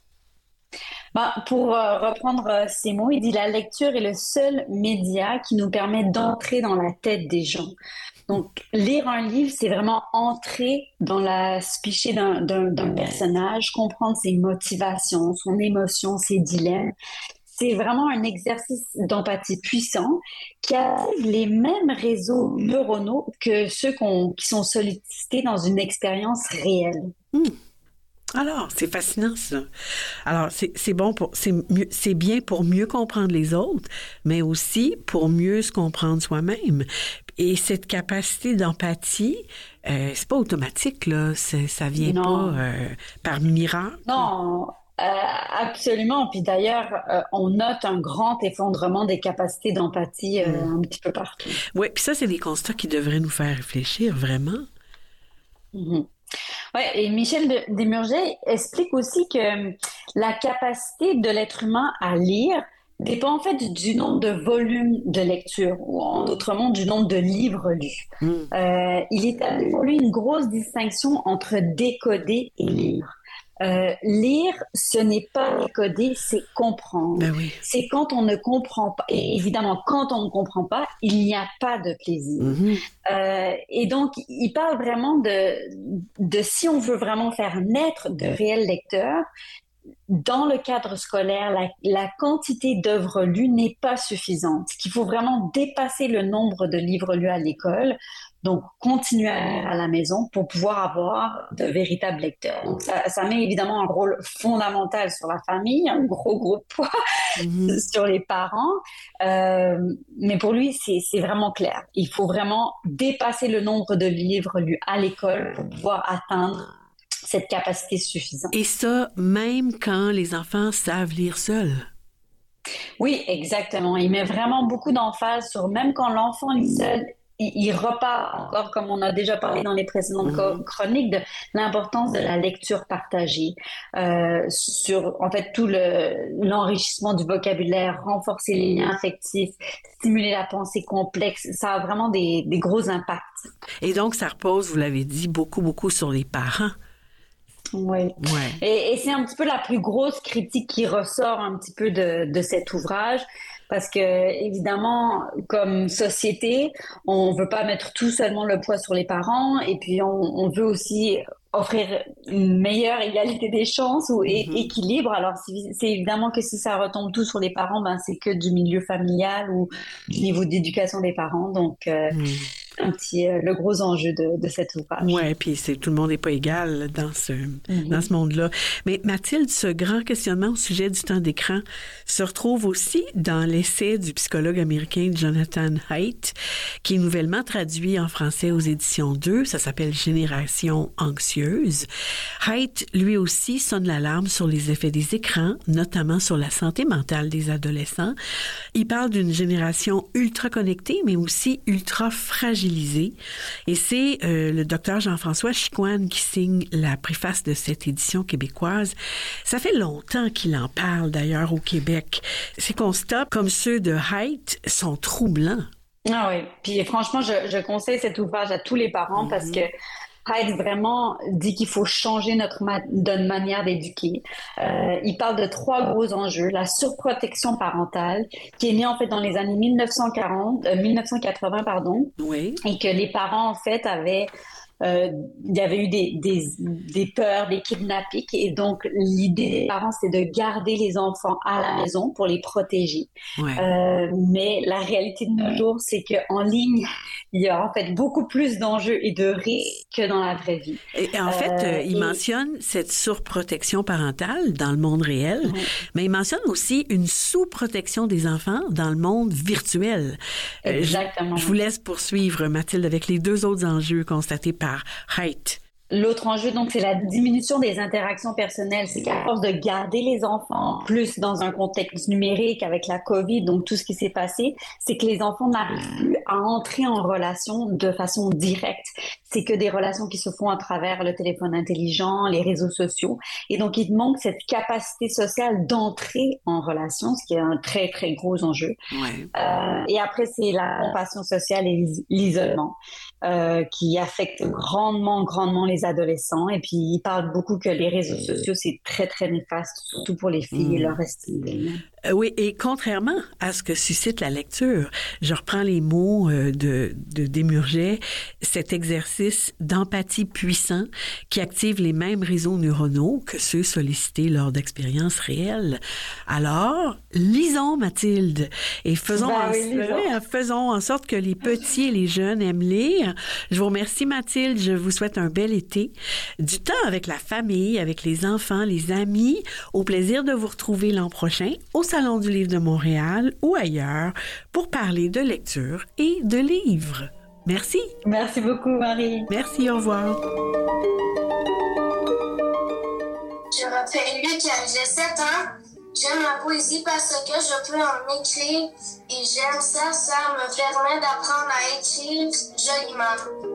Ben, pour euh, reprendre euh, ces mots, il dit « La lecture est le seul média qui nous permet d'entrer dans la tête des gens. » Donc, lire un livre, c'est vraiment entrer dans la psyché d'un, d'un, d'un personnage, comprendre ses motivations, son émotion, ses dilemmes. C'est vraiment un exercice d'empathie puissant qui active les mêmes réseaux neuronaux que ceux qu'on, qui sont sollicités dans une expérience réelle. Mmh. Alors, c'est fascinant, ça. Alors, c'est, c'est bon pour, c'est mieux, c'est bien pour mieux comprendre les autres, mais aussi pour mieux se comprendre soi-même. Et cette capacité d'empathie, euh, c'est pas automatique, là. C'est, ça vient non. pas euh, par miracle. Non, euh, absolument. Puis d'ailleurs, euh, on note un grand effondrement des capacités d'empathie euh, mmh. un petit peu partout. Oui, puis ça, c'est des constats qui devraient nous faire réfléchir, vraiment. Mmh. Ouais, et Michel Desmurget explique aussi que la capacité de l'être humain à lire dépend en fait du nombre de volumes de lecture, ou en d'autres mots, du nombre de livres lus. Mm. Euh, il établit pour lui une grosse distinction entre décoder et lire. Euh, lire, ce n'est pas décoder, c'est comprendre. Ben oui. C'est quand on ne comprend pas. Et évidemment, quand on ne comprend pas, il n'y a pas de plaisir. Mm-hmm. Euh, et donc, il parle vraiment de, de si on veut vraiment faire naître de réels lecteurs, dans le cadre scolaire, la, la quantité d'œuvres lues n'est pas suffisante. Il faut vraiment dépasser le nombre de livres lus à l'école. Donc, continuer à lire à la maison pour pouvoir avoir de véritables lecteurs. Donc, ça, ça met évidemment un rôle fondamental sur la famille, un gros, gros poids mmh. sur les parents. Euh, mais pour lui, c'est, c'est vraiment clair. Il faut vraiment dépasser le nombre de livres lus à l'école pour pouvoir atteindre cette capacité suffisante. Et ça, même quand les enfants savent lire seuls. Oui, exactement. Il met vraiment beaucoup d'emphase sur même quand l'enfant lit seul, il, il repart encore, comme on a déjà parlé dans les précédentes mmh. chroniques, de l'importance de la lecture partagée, euh, sur en fait tout le, l'enrichissement du vocabulaire, renforcer les liens affectifs, stimuler la pensée complexe. Ça a vraiment des, des gros impacts. Et donc, ça repose, vous l'avez dit, beaucoup, beaucoup sur les parents. Oui. Ouais. Et, et c'est un petit peu la plus grosse critique qui ressort un petit peu de, de cet ouvrage, parce que évidemment, comme société, on veut pas mettre tout seulement le poids sur les parents, et puis on, on veut aussi offrir une meilleure égalité des chances ou é- mm-hmm. équilibre. Alors, c'est, c'est évidemment que si ça retombe tout sur les parents, ben c'est que du milieu familial ou du niveau d'éducation des parents. Donc, euh, mm. un petit, euh, le gros enjeu de, de cet ouvrage. Oui, puis c'est, tout le monde n'est pas égal dans ce, mm-hmm. dans ce monde-là. Mais Mathilde, ce grand questionnement au sujet du temps d'écran se retrouve aussi dans l'essai du psychologue américain Jonathan Haidt, qui est nouvellement traduit en français aux éditions deux. Ça s'appelle « Génération anxieuse ». Haidt, lui aussi, sonne l'alarme sur les effets des écrans, notamment sur la santé mentale des adolescents. Il parle d'une génération ultra connectée, mais aussi ultra fragilisée. Et c'est euh, le docteur Jean-François Chicoine qui signe la préface de cette édition québécoise. Ça fait longtemps qu'il en parle, d'ailleurs, au Québec. Ces constats, comme ceux de Haidt, sont troublants. Ah oui, puis franchement, je, je conseille cet ouvrage à tous les parents mm-hmm. parce que Haidt vraiment dit qu'il faut changer notre, ma- notre manière d'éduquer. Euh, il parle de trois gros enjeux. La surprotection parentale, qui est née en fait dans les années mille neuf cent quarante, euh, mille neuf cent quatre-vingts, pardon, oui. et que les parents en fait avaient Euh, il y avait eu des, des, des peurs, des kidnappings, et donc l'idée des parents, c'est de garder les enfants à la maison pour les protéger. Ouais. Euh, mais la réalité de nos jours, c'est qu'en ligne, il y a en fait beaucoup plus d'enjeux et de risques que dans la vraie vie. Et, et en fait, euh, il et... mentionne cette surprotection parentale dans le monde réel, ouais. mais il mentionne aussi une sous-protection des enfants dans le monde virtuel. Exactement. Euh, je, je vous laisse poursuivre, Mathilde, avec les deux autres enjeux constatés par Haidt. L'autre enjeu, donc, c'est la diminution des interactions personnelles. C'est qu'à force de garder les enfants plus dans un contexte numérique avec la COVID, donc tout ce qui s'est passé, c'est que les enfants n'arrivent plus à entrer en relation de façon directe. C'est que des relations qui se font à travers le téléphone intelligent, les réseaux sociaux. Et donc, il manque cette capacité sociale d'entrer en relation, ce qui est un très, très gros enjeu. Ouais. Euh, et après, c'est la compassion sociale et l'isolement euh, qui affecte grandement, grandement les adolescents. Et puis, il parle beaucoup que les réseaux sociaux, c'est très, très néfaste, surtout pour les filles mmh. et leur estime d'elles-mêmes. Euh, oui, et contrairement à ce que suscite la lecture, je reprends les mots euh, de, de Desmurget, cet exercice d'empathie puissant qui active les mêmes réseaux neuronaux que ceux sollicités lors d'expériences réelles. Alors, lisons, Mathilde, et faisons, ben en, oui, lisons. faisons en sorte que les petits et les jeunes aiment lire. Je vous remercie, Mathilde. Je vous souhaite un bel été, du temps avec la famille, avec les enfants, les amis. Au plaisir de vous retrouver l'an prochain au Salon du Livre de Montréal ou ailleurs pour parler de lecture et de livres. Merci. Merci beaucoup, Marie. Merci, au revoir. Je m'appelle Luc, j'ai sept ans. J'aime la poésie parce que je peux en écrire et j'aime ça, ça me permet d'apprendre à écrire joliment.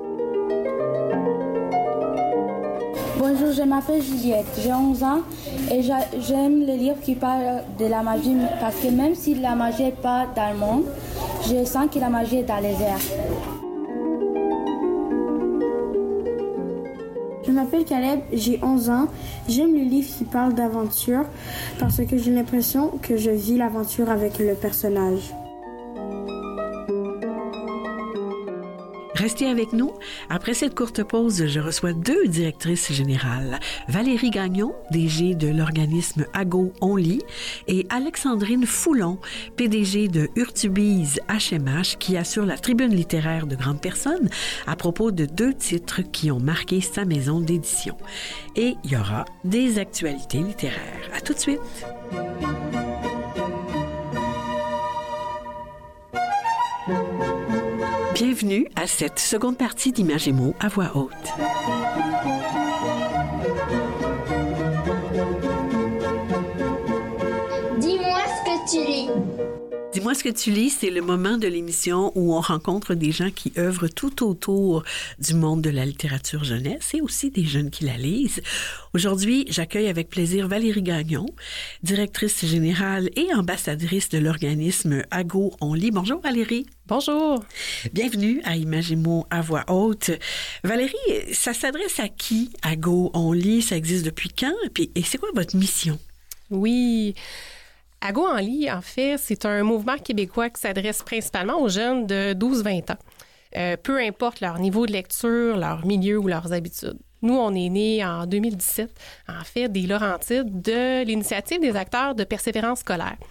Bonjour, je m'appelle Juliette, j'ai onze ans et j'aime les livres qui parlent de la magie parce que même si la magie n'est pas dans le monde, je sens que la magie est dans les airs. Je m'appelle Caleb, j'ai onze ans. J'aime les livres qui parlent d'aventure parce que j'ai l'impression que je vis l'aventure avec le personnage. Restez avec nous. Après cette courte pause, je reçois deux directrices générales. Valérie Gagnon, D G de l'organisme Ago On Lit, et Alexandrine Foulon, P D G de Urtubise H M H, qui assure la tribune littéraire de grandes personnes à propos de deux titres qui ont marqué sa maison d'édition. Et il y aura des actualités littéraires. À tout de suite. Bienvenue à cette seconde partie d'Images et mots à voix haute. Dis-moi ce que tu lis. Dis-moi ce que tu lis, c'est le moment de l'émission où on rencontre des gens qui œuvrent tout autour du monde de la littérature jeunesse et aussi des jeunes qui la lisent. Aujourd'hui, j'accueille avec plaisir Valérie Gagnon, directrice générale et ambassadrice de l'organisme Ago On Lit. Bonjour Valérie. Bonjour. Bienvenue à Images et mots à voix haute. Valérie, ça s'adresse à qui, Ago On Lit? Ça existe depuis quand? Et, et c'est quoi votre mission? Oui... Ago On Lit, en fait, c'est un mouvement québécois qui s'adresse principalement aux jeunes de douze à vingt ans. Euh, peu importe leur niveau de lecture, leur milieu ou leurs habitudes. Nous, on est nés en deux mille dix-sept, en fait, des Laurentides, de l'initiative des acteurs de persévérance scolaire.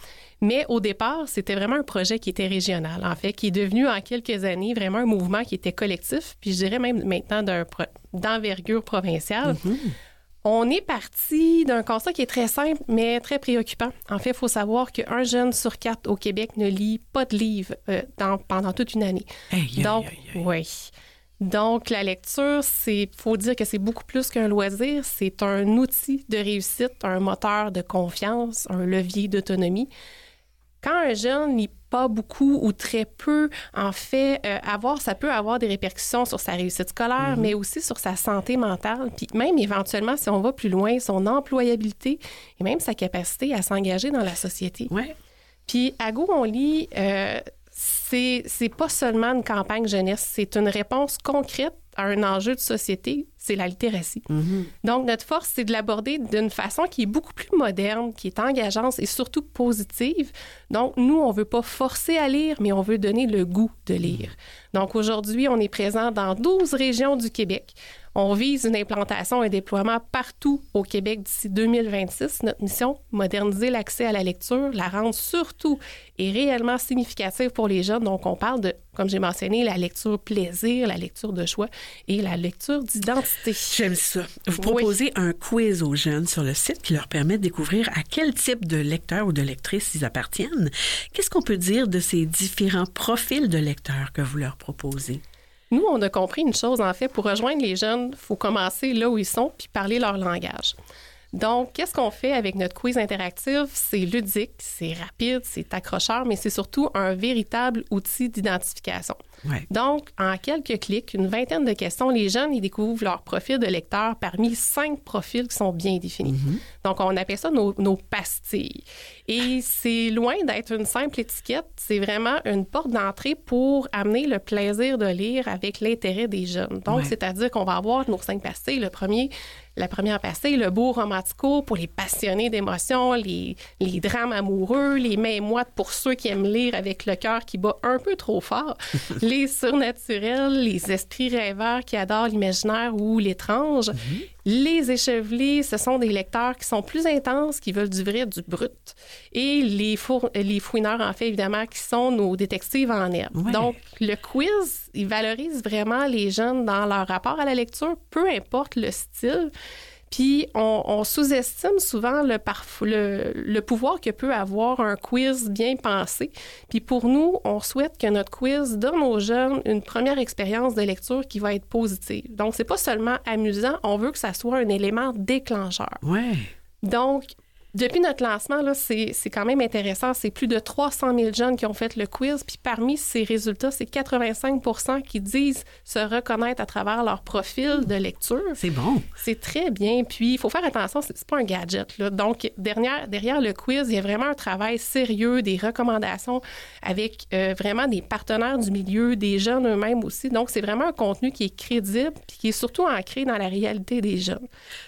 Mais au départ, c'était vraiment un projet qui était régional, en fait, qui est devenu en quelques années vraiment un mouvement qui était collectif, puis je dirais même maintenant d'un pro- d'envergure provinciale. Mm-hmm. On est parti d'un constat qui est très simple, mais très préoccupant. En fait, il faut savoir qu'un jeune sur quatre au Québec ne lit pas de livre euh, dans, pendant toute une année. Aïe, Donc, aïe, aïe. oui. Donc, la lecture, c'est, faut dire que c'est beaucoup plus qu'un loisir. C'est un outil de réussite, un moteur de confiance, un levier d'autonomie. Quand un jeune lit pas beaucoup ou très peu, en fait, euh, avoir, ça peut avoir des répercussions sur sa réussite scolaire, mm-hmm. mais aussi sur sa santé mentale, puis même éventuellement, si on va plus loin, son employabilité et même sa capacité à s'engager dans la société. Ouais. Puis, à Go, on lit, euh, c'est, c'est pas seulement une campagne jeunesse, c'est une réponse concrète à un enjeu de société, c'est la littératie. Mm-hmm. Donc, notre force, c'est de l'aborder d'une façon qui est beaucoup plus moderne, qui est engageante et surtout positive. Donc, nous, on ne veut pas forcer à lire, mais on veut donner le goût de lire. Donc, aujourd'hui, on est présent dans douze régions du Québec. On vise une implantation, un déploiement partout au Québec d'ici deux mille vingt-six. Notre mission, moderniser l'accès à la lecture, la rendre surtout et réellement significative pour les jeunes. Donc, on parle de, comme j'ai mentionné, la lecture plaisir, la lecture de choix et la lecture d'identité. J'aime ça. Vous proposez oui. un quiz aux jeunes sur le site qui leur permet de découvrir à quel type de lecteur ou de lectrice ils appartiennent. Qu'est-ce qu'on peut dire de ces différents profils de lecteurs que vous leur proposez? Nous, on a compris une chose, en fait, pour rejoindre les jeunes, il faut commencer là où ils sont puis parler leur langage. Donc, qu'est-ce qu'on fait avec notre quiz interactif? C'est ludique, c'est rapide, c'est accrocheur, mais c'est surtout un véritable outil d'identification. Ouais. Donc, en quelques clics, une vingtaine de questions, les jeunes, ils découvrent leur profil de lecteur parmi cinq profils qui sont bien définis. Mm-hmm. Donc, on appelle ça nos, nos pastilles. Et c'est loin d'être une simple étiquette, c'est vraiment une porte d'entrée pour amener le plaisir de lire avec l'intérêt des jeunes. Donc, ouais. c'est-à-dire qu'on va avoir nos cinq pastilles. Le premier, la première pastille, le beau romantico pour les passionnés d'émotions, les, les drames amoureux, les mains moites pour ceux qui aiment lire avec le cœur qui bat un peu trop fort, les surnaturels, les esprits rêveurs qui adorent l'imaginaire ou l'étrange. Mm-hmm. Les échevelés, ce sont des lecteurs qui sont plus intenses, qui veulent du vrai, du brut. Et les, four- les fouineurs, en fait, évidemment, qui sont nos détectives en herbe. Ouais. Donc, le quiz, il valorise vraiment les jeunes dans leur rapport à la lecture, peu importe le style. Puis, on, on sous-estime souvent le, parf- le, le pouvoir que peut avoir un quiz bien pensé. Puis, pour nous, on souhaite que notre quiz donne aux jeunes une première expérience de lecture qui va être positive. Donc, c'est pas seulement amusant, on veut que ça soit un élément déclencheur. Ouais. Donc, depuis notre lancement, là, c'est, c'est quand même intéressant. C'est plus de trois cent mille jeunes qui ont fait le quiz. Puis parmi ces résultats, c'est quatre-vingt-cinq pour cent qui disent se reconnaître à travers leur profil de lecture. C'est bon. C'est très bien. Puis il faut faire attention, c'est, c'est pas un gadget, là. Donc, derrière, derrière le quiz, il y a vraiment un travail sérieux, des recommandations avec euh, vraiment des partenaires du milieu, des jeunes eux-mêmes aussi. Donc, c'est vraiment un contenu qui est crédible puis qui est surtout ancré dans la réalité des jeunes.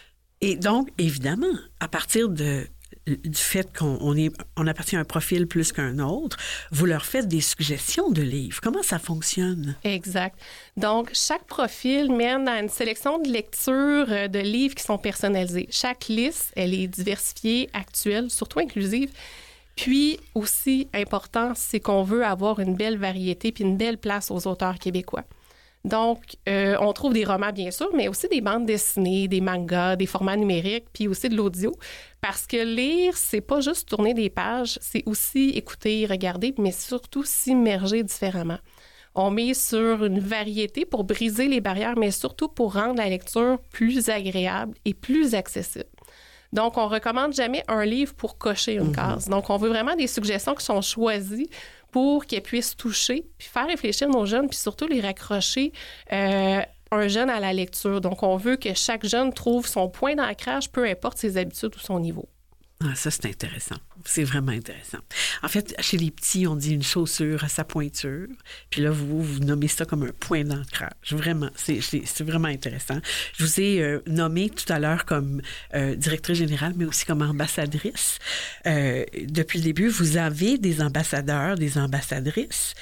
Et donc, évidemment, à partir de, du fait qu'on on est, on appartient à un profil plus qu'un autre, vous leur faites des suggestions de livres. Comment ça fonctionne? Exact. Donc, chaque profil mène à une sélection de lectures de livres qui sont personnalisés. Chaque liste, elle est diversifiée, actuelle, surtout inclusive. Puis, aussi important, c'est qu'on veut avoir une belle variété puis une belle place aux auteurs québécois. Donc, euh, on trouve des romans, bien sûr, mais aussi des bandes dessinées, des mangas, des formats numériques, puis aussi de l'audio. Parce que lire, c'est pas juste tourner des pages, c'est aussi écouter, regarder, mais surtout s'immerger différemment. On met sur une variété pour briser les barrières, mais surtout pour rendre la lecture plus agréable et plus accessible. Donc, on recommande jamais un livre pour cocher une case. Donc, on veut vraiment des suggestions qui sont choisies pour qu'elles puissent toucher, puis faire réfléchir nos jeunes, puis surtout les raccrocher euh, un jeune à la lecture. Donc, on veut que chaque jeune trouve son point d'ancrage, peu importe ses habitudes ou son niveau. Ah, ça, c'est intéressant. C'est vraiment intéressant. En fait, chez les petits, on dit une chaussure à sa pointure. Puis là, vous, vous nommez ça comme un point d'ancrage. Vraiment, c'est, c'est, c'est vraiment intéressant. Je vous ai euh, nommé tout à l'heure comme euh, directrice générale, mais aussi comme ambassadrice. Euh, depuis le début, vous avez des ambassadeurs, des ambassadrices.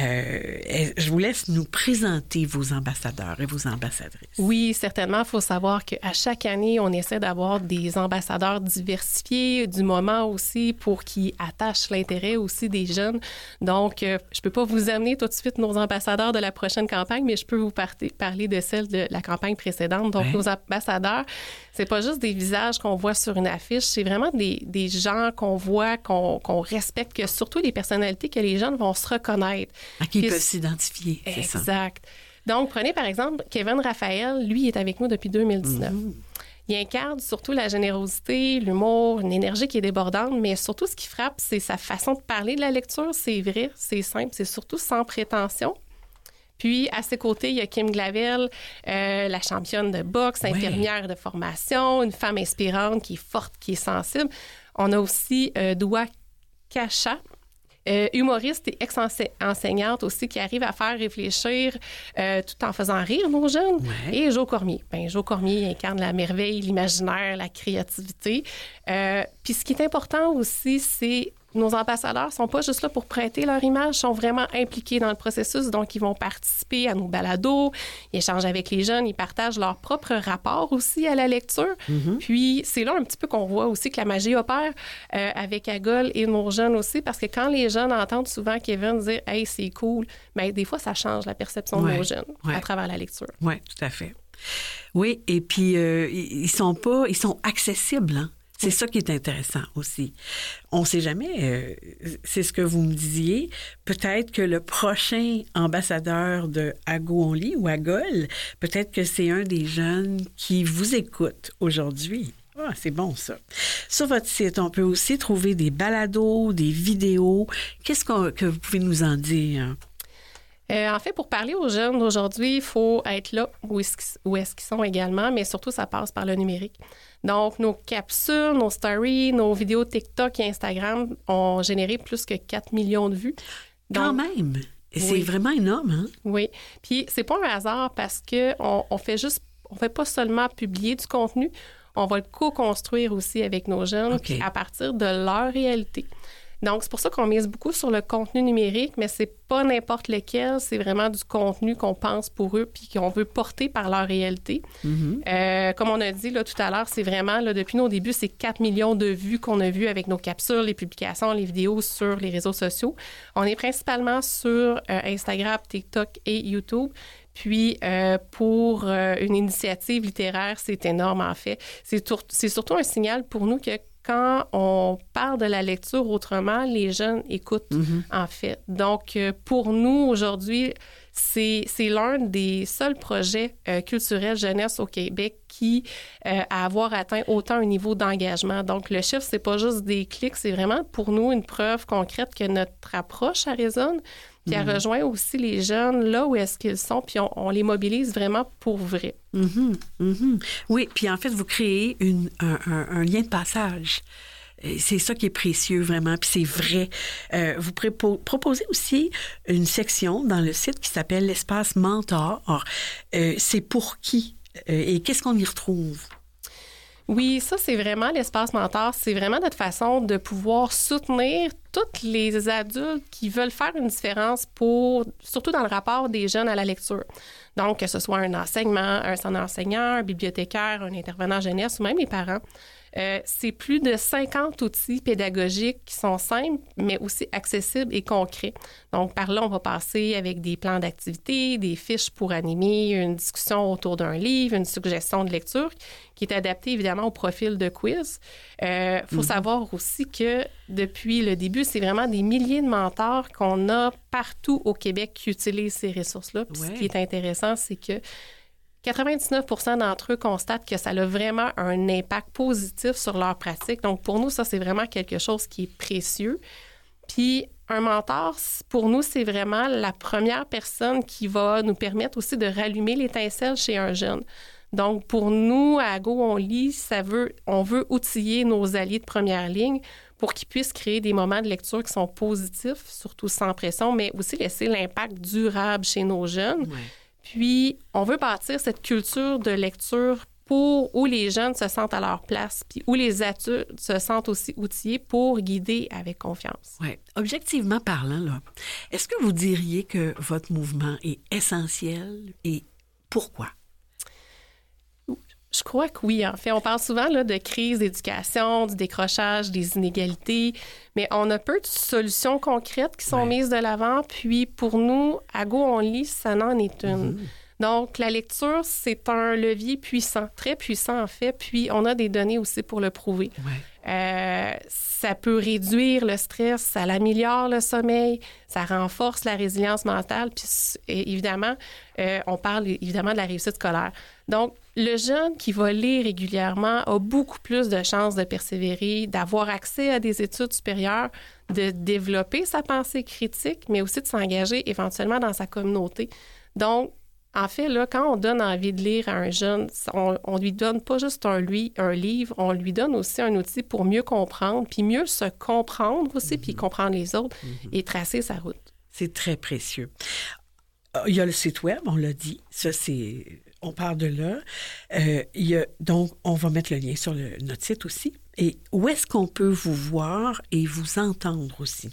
Euh, je vous laisse nous présenter vos ambassadeurs et vos ambassadrices. Oui, certainement. Il faut savoir qu'à chaque année, on essaie d'avoir des ambassadeurs diversifiés, profiter du moment aussi pour qu'ils attachent l'intérêt aussi des jeunes. Donc, euh, je peux pas vous amener tout de suite nos ambassadeurs de la prochaine campagne, mais je peux vous par- parler de celle de la campagne précédente. Donc, ouais. Nos ambassadeurs, c'est pas juste des visages qu'on voit sur une affiche, c'est vraiment des, des gens qu'on voit, qu'on, qu'on respecte, que surtout des personnalités que les jeunes vont se reconnaître. À qui ils Puis, peuvent s'identifier, c'est exact. ça. Exact. Donc, prenez par exemple Kevin Raphaël, lui, il est avec nous depuis deux mille dix-neuf. Mm-hmm. Il incarne surtout la générosité, l'humour, une énergie qui est débordante, mais surtout ce qui frappe, c'est sa façon de parler de la lecture. C'est vrai, c'est simple, c'est surtout sans prétention. Puis, à ses côtés, il y a Kim Glavel, euh, la championne de boxe, ouais. Infirmière de formation, une femme inspirante qui est forte, qui est sensible. On a aussi euh, Doua Kacha, Euh, humoriste et ex-enseignante aussi, qui arrive à faire réfléchir euh, tout en faisant rire nos jeunes. Ouais. Et Joe Cormier. Ben, Joe Cormier il incarne la merveille, l'imaginaire, la créativité. Euh, Puis ce qui est important aussi, c'est nos ambassadeurs ne sont pas juste là pour prêter leur image, sont vraiment impliqués dans le processus. Donc, ils vont participer à nos balados, ils échangent avec les jeunes, ils partagent leur propre rapport aussi à la lecture. Mm-hmm. Puis, c'est là un petit peu qu'on voit aussi que la magie opère euh, avec Agole et nos jeunes aussi, parce que quand les jeunes entendent souvent Kevin dire « Hey, c'est cool », bien, des fois, ça change la perception ouais. de nos jeunes ouais. à travers la lecture. Oui, tout à fait. Oui, et puis, euh, ils sont pas, ils sont accessibles, hein? C'est ça qui est intéressant aussi. On ne sait jamais, euh, c'est ce que vous me disiez, peut-être que le prochain ambassadeur de Ago on lit ou Agole, peut-être que c'est un des jeunes qui vous écoute aujourd'hui. Ah, c'est bon, ça. Sur votre site, on peut aussi trouver des balados, des vidéos. Qu'est-ce qu'on, que vous pouvez nous en dire? Euh, en fait, pour parler aux jeunes d'aujourd'hui, il faut être là où est-ce, où est-ce qu'ils sont également, mais surtout, ça passe par le numérique. Donc, nos capsules, nos stories, nos vidéos TikTok et Instagram ont généré plus que quatre millions de vues. Donc, quand même! Et c'est oui. vraiment énorme, hein? Oui. Puis, c'est pas un hasard parce qu'on on fait juste, on fait pas seulement publier du contenu, on va le co-construire aussi avec nos jeunes okay. à partir de leur réalité. Donc, c'est pour ça qu'on mise beaucoup sur le contenu numérique, mais c'est pas n'importe lequel, c'est vraiment du contenu qu'on pense pour eux puis qu'on veut porter par leur réalité. Mm-hmm. Euh, comme on a dit là, tout à l'heure, c'est vraiment, là, depuis nos débuts, c'est quatre millions de vues qu'on a vues avec nos capsules, les publications, les vidéos sur les réseaux sociaux. On est principalement sur euh, Instagram, TikTok et YouTube. Puis, euh, pour euh, une initiative littéraire, c'est énorme, en fait. C'est, tour- c'est surtout un signal pour nous que quand on parle de la lecture autrement, les jeunes écoutent, mm-hmm. en fait. Donc, euh, pour nous, aujourd'hui, c'est, c'est l'un des seuls projets euh, culturels jeunesse au Québec qui euh, a avoir atteint autant un niveau d'engagement. Donc, le chiffre, c'est pas juste des clics, c'est vraiment pour nous une preuve concrète que notre approche, ça résonne, puis elle rejoint aussi les jeunes là où est-ce qu'ils sont, puis on, on les mobilise vraiment pour vrai. Mm-hmm, mm-hmm. Oui, puis en fait, vous créez une, un, un, un lien de passage. C'est ça qui est précieux, vraiment, puis c'est vrai. Euh, vous prépo- proposez aussi une section dans le site qui s'appelle l'espace mentor. Euh, c'est pour qui euh, et qu'est-ce qu'on y retrouve? Oui, ça, c'est vraiment l'espace mentor. C'est vraiment notre façon de pouvoir soutenir tous les adultes qui veulent faire une différence pour, surtout dans le rapport des jeunes à la lecture. Donc, que ce soit un enseignement, un centre enseignant, un bibliothécaire, un intervenant jeunesse ou même les parents. Euh, c'est plus de cinquante outils pédagogiques qui sont simples, mais aussi accessibles et concrets. Donc, par là, on va passer avec des plans d'activité, des fiches pour animer une discussion autour d'un livre, une suggestion de lecture qui est adaptée évidemment au profil de quiz. Il euh, faut mm-hmm. savoir aussi que depuis le début, c'est vraiment des milliers de mentors qu'on a partout au Québec qui utilisent ces ressources-là. Puis ouais. Ce qui est intéressant, c'est que quatre-vingt-dix-neuf pour cent d'entre eux constatent que ça a vraiment un impact positif sur leur pratique. Donc, pour nous, ça, c'est vraiment quelque chose qui est précieux. Puis, un mentor, pour nous, c'est vraiment la première personne qui va nous permettre aussi de rallumer l'étincelle chez un jeune. Donc, pour nous, à Ago on lit, ça veut, on veut outiller nos alliés de première ligne pour qu'ils puissent créer des moments de lecture qui sont positifs, surtout sans pression, mais aussi laisser l'impact durable chez nos jeunes. Ouais. Puis, on veut bâtir cette culture de lecture pour où les jeunes se sentent à leur place, puis où les adultes se sentent aussi outillés pour guider avec confiance. Oui. Objectivement parlant, là, est-ce que vous diriez que votre mouvement est essentiel et pourquoi? Je crois que oui, en fait. On parle souvent là, de crise d'éducation, du décrochage, des inégalités, mais on a peu de solutions concrètes qui sont ouais. mises de l'avant. Puis pour nous, à Go on lit, ça n'en est une. Mm-hmm. Donc, la lecture, c'est un levier puissant, très puissant en fait. Puis on a des données aussi pour le prouver. Ouais. Euh, ça peut réduire le stress, ça améliore le sommeil, ça renforce la résilience mentale. Puis évidemment, euh, on parle évidemment de la réussite scolaire. Donc, le jeune qui va lire régulièrement a beaucoup plus de chances de persévérer, d'avoir accès à des études supérieures, de développer sa pensée critique, mais aussi de s'engager éventuellement dans sa communauté. Donc, en fait, là, quand on donne envie de lire à un jeune, on ne lui donne pas juste un, lui, un livre, on lui donne aussi un outil pour mieux comprendre, puis mieux se comprendre aussi, mm-hmm. puis comprendre les autres mm-hmm. et tracer sa route. C'est très précieux. Il y a le site web, on l'a dit, ça c'est... On part de là. Euh, il y a, donc, on va mettre le lien sur le, notre site aussi. Et où est-ce qu'on peut vous voir et vous entendre aussi?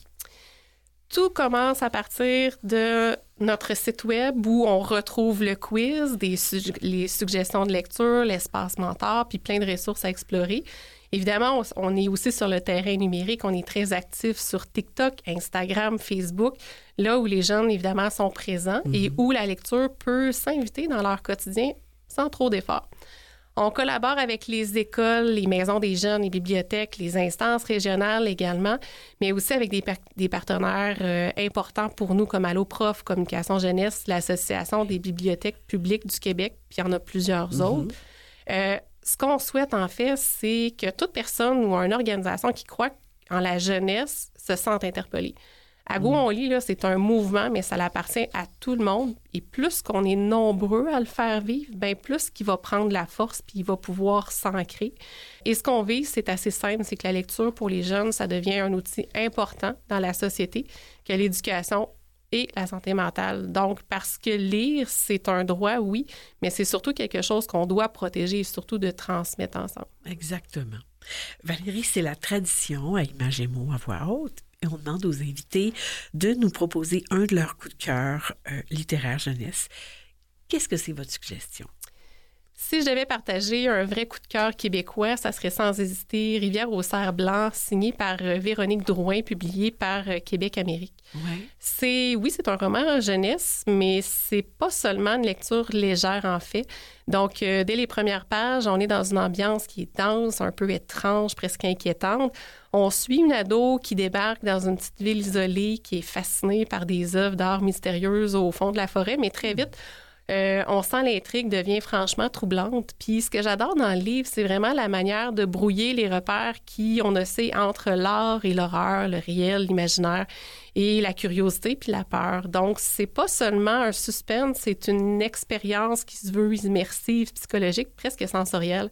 Tout commence à partir de notre site web où on retrouve le quiz, des su- les suggestions de lecture, l'espace mentor, puis plein de ressources à explorer. Évidemment, on, on est aussi sur le terrain numérique. On est très actifs sur TikTok, Instagram, Facebook, là où les jeunes, évidemment, sont présents mm-hmm. et où la lecture peut s'inviter dans leur quotidien sans trop d'efforts. On collabore avec les écoles, les maisons des jeunes, les bibliothèques, les instances régionales également, mais aussi avec des, par- des partenaires euh, importants pour nous comme Alloprof, Communication Jeunesse, l'Association des bibliothèques publiques du Québec, puis il y en a plusieurs mm-hmm. autres. Euh, ce qu'on souhaite, en fait, c'est que toute personne ou une organisation qui croit en la jeunesse se sente interpellée. À Go on lit, là, c'est un mouvement, mais ça appartient à tout le monde. Et plus qu'on est nombreux à le faire vivre, bien plus qu'il va prendre la force puis il va pouvoir s'ancrer. Et ce qu'on vise, c'est assez simple, c'est que la lecture pour les jeunes, ça devient un outil important dans la société, que l'éducation et la santé mentale. Donc, parce que lire, c'est un droit, oui, mais c'est surtout quelque chose qu'on doit protéger et surtout de transmettre ensemble. Exactement. Valérie, c'est la tradition à Images et mots à voix haute. Et on demande aux invités de nous proposer un de leurs coups de cœur euh, littéraire jeunesse. Qu'est-ce que c'est votre suggestion? Si je devais partager un vrai coup de cœur québécois, ça serait sans hésiter Rivière au cerf blanc, signé par euh, Véronique Drouin, publié par euh, Québec Amérique. Ouais. C'est, oui, c'est un roman jeunesse, mais c'est pas seulement une lecture légère en fait. Donc, euh, dès les premières pages, on est dans une ambiance qui est dense, un peu étrange, presque inquiétante. On suit une ado qui débarque dans une petite ville isolée, qui est fascinée par des œuvres d'art mystérieuses au fond de la forêt, mais très vite, Euh, on sent l'intrigue devient franchement troublante. Puis ce que j'adore dans le livre, c'est vraiment la manière de brouiller les repères qui, on ne sait, entre l'art et l'horreur, le réel, l'imaginaire et la curiosité puis la peur. Donc, c'est pas seulement un suspense, c'est une expérience qui se veut immersive, psychologique, presque sensorielle.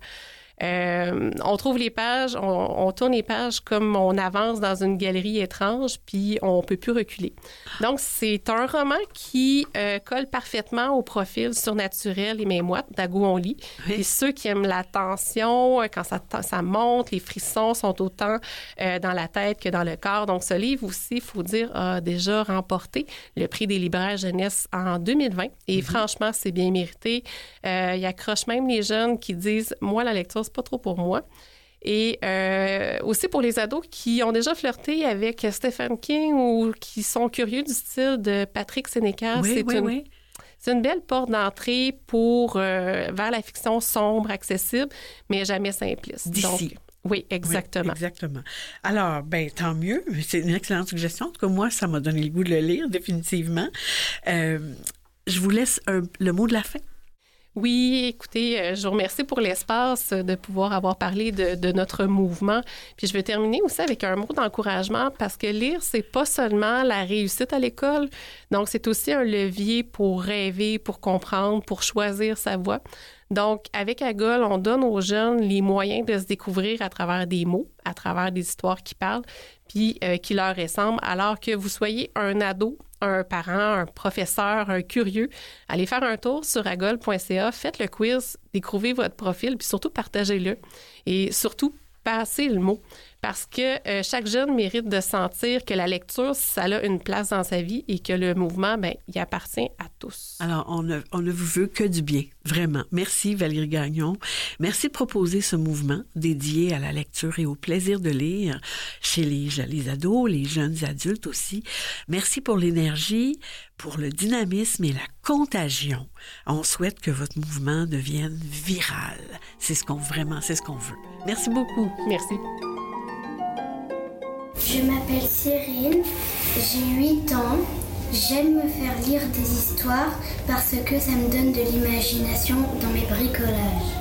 Euh, on trouve les pages, on, on tourne les pages comme on avance dans une galerie étrange, puis on ne peut plus reculer. Donc, c'est un roman qui euh, colle parfaitement au profil surnaturel et mémoite d'À Go on lit. Oui. Et ceux qui aiment la tension, quand ça, ça monte, les frissons sont autant euh, dans la tête que dans le corps. Donc, ce livre aussi, il faut dire, a déjà remporté le prix des libraires jeunesse en deux mille vingt. Et mm-hmm. franchement, c'est bien mérité. Euh, il accroche même les jeunes qui disent « Moi, la lecture, c'est pas trop pour moi ». Et euh, aussi pour les ados qui ont déjà flirté avec Stephen King ou qui sont curieux du style de Patrick Sénécal, oui, c'est, oui, une, oui. c'est une belle porte d'entrée pour, euh, vers la fiction sombre, accessible, mais jamais simpliste. D'ici. Donc, oui, exactement. Oui, exactement. Alors, ben tant mieux. C'est une excellente suggestion. En tout cas, moi, ça m'a donné le goût de le lire, définitivement. Euh, je vous laisse un, le mot de la fin. Oui, écoutez, je vous remercie pour l'espace de pouvoir avoir parlé de, de notre mouvement. Puis je veux terminer aussi avec un mot d'encouragement parce que lire, c'est pas seulement la réussite à l'école. Donc, c'est aussi un levier pour rêver, pour comprendre, pour choisir sa voie. Donc, avec Agol, on donne aux jeunes les moyens de se découvrir à travers des mots, à travers des histoires qui parlent, puis euh, qui leur ressemblent, alors que vous soyez un ado, un parent, un professeur, un curieux, allez faire un tour sur agol point c a, faites le quiz, découvrez votre profil, puis surtout partagez-le. Et surtout, passez le mot. parce que euh, chaque jeune mérite de sentir que la lecture, ça a une place dans sa vie et que le mouvement, bien, il appartient à tous. Alors, on ne, on ne vous veut que du bien, vraiment. Merci Valérie Gagnon. Merci de proposer ce mouvement dédié à la lecture et au plaisir de lire chez les, les ados, les jeunes adultes aussi. Merci pour l'énergie, pour le dynamisme et la contagion. On souhaite que votre mouvement devienne viral. C'est ce qu'on vraiment, c'est ce qu'on veut. Merci beaucoup. Merci. Je m'appelle Cyril, j'ai huit ans. J'aime me faire lire des histoires parce que ça me donne de l'imagination dans mes bricolages.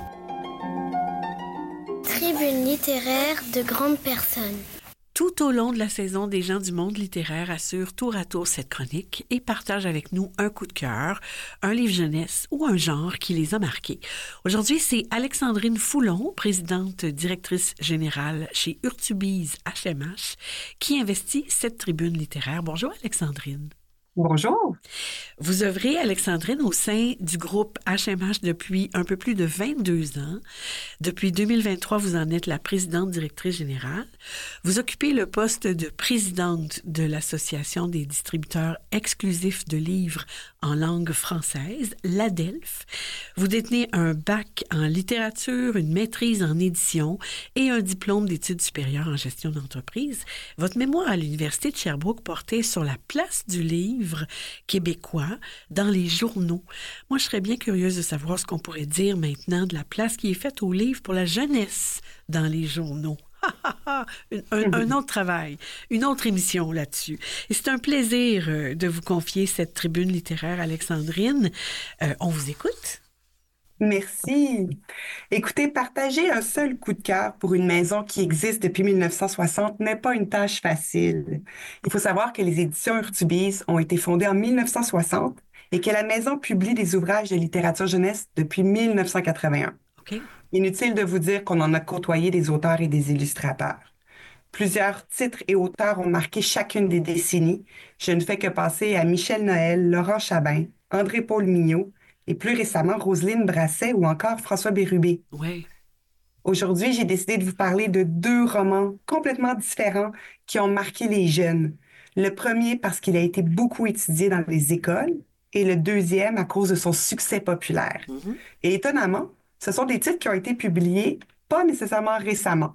Tribune littéraire de grandes personnes. Tout au long de la saison, des gens du monde littéraire assurent tour à tour cette chronique et partagent avec nous un coup de cœur, un livre jeunesse ou un genre qui les a marqués. Aujourd'hui, c'est Alexandrine Foulon, présidente directrice générale chez Urtubise H M H, qui investit cette tribune littéraire. Bonjour Alexandrine. Bonjour. Vous œuvrez, Alexandrine, au sein du groupe H M H depuis un peu plus de vingt-deux ans. Depuis deux mille vingt-trois, vous en êtes la présidente directrice générale. Vous occupez le poste de présidente de l'Association des distributeurs exclusifs de livres en langue française, l'A D E L F. Vous détenez un bac en littérature, une maîtrise en édition et un diplôme d'études supérieures en gestion d'entreprise. Votre mémoire à l'Université de Sherbrooke portait sur la place du livre québécois dans les journaux. Moi, je serais bien curieuse de savoir ce qu'on pourrait dire maintenant de la place qui est faite au livre pour la jeunesse dans les journaux. un, un, un autre travail, une autre émission là-dessus. Et c'est un plaisir euh, de vous confier cette tribune littéraire, Alexandrine. Euh, on vous écoute? Merci. Écoutez, partager un seul coup de cœur pour une maison qui existe depuis mille neuf cent soixante n'est pas une tâche facile. Il faut savoir que les éditions Urtubise ont été fondées en mille neuf cent soixante et que la maison publie des ouvrages de littérature jeunesse depuis mille neuf cent quatre-vingt-un. Okay. Inutile de vous dire qu'on en a côtoyé des auteurs et des illustrateurs. Plusieurs titres et auteurs ont marqué chacune des décennies. Je ne fais que passer à Michel Noël, Laurent Chabin, André-Paul Mignot, et plus récemment, Roselyne Brasset ou encore François Bérubé. Oui. Aujourd'hui, j'ai décidé de vous parler de deux romans complètement différents qui ont marqué les jeunes. Le premier parce qu'il a été beaucoup étudié dans les écoles et le deuxième à cause de son succès populaire. Mm-hmm. Et étonnamment, ce sont des titres qui ont été publiés pas nécessairement récemment.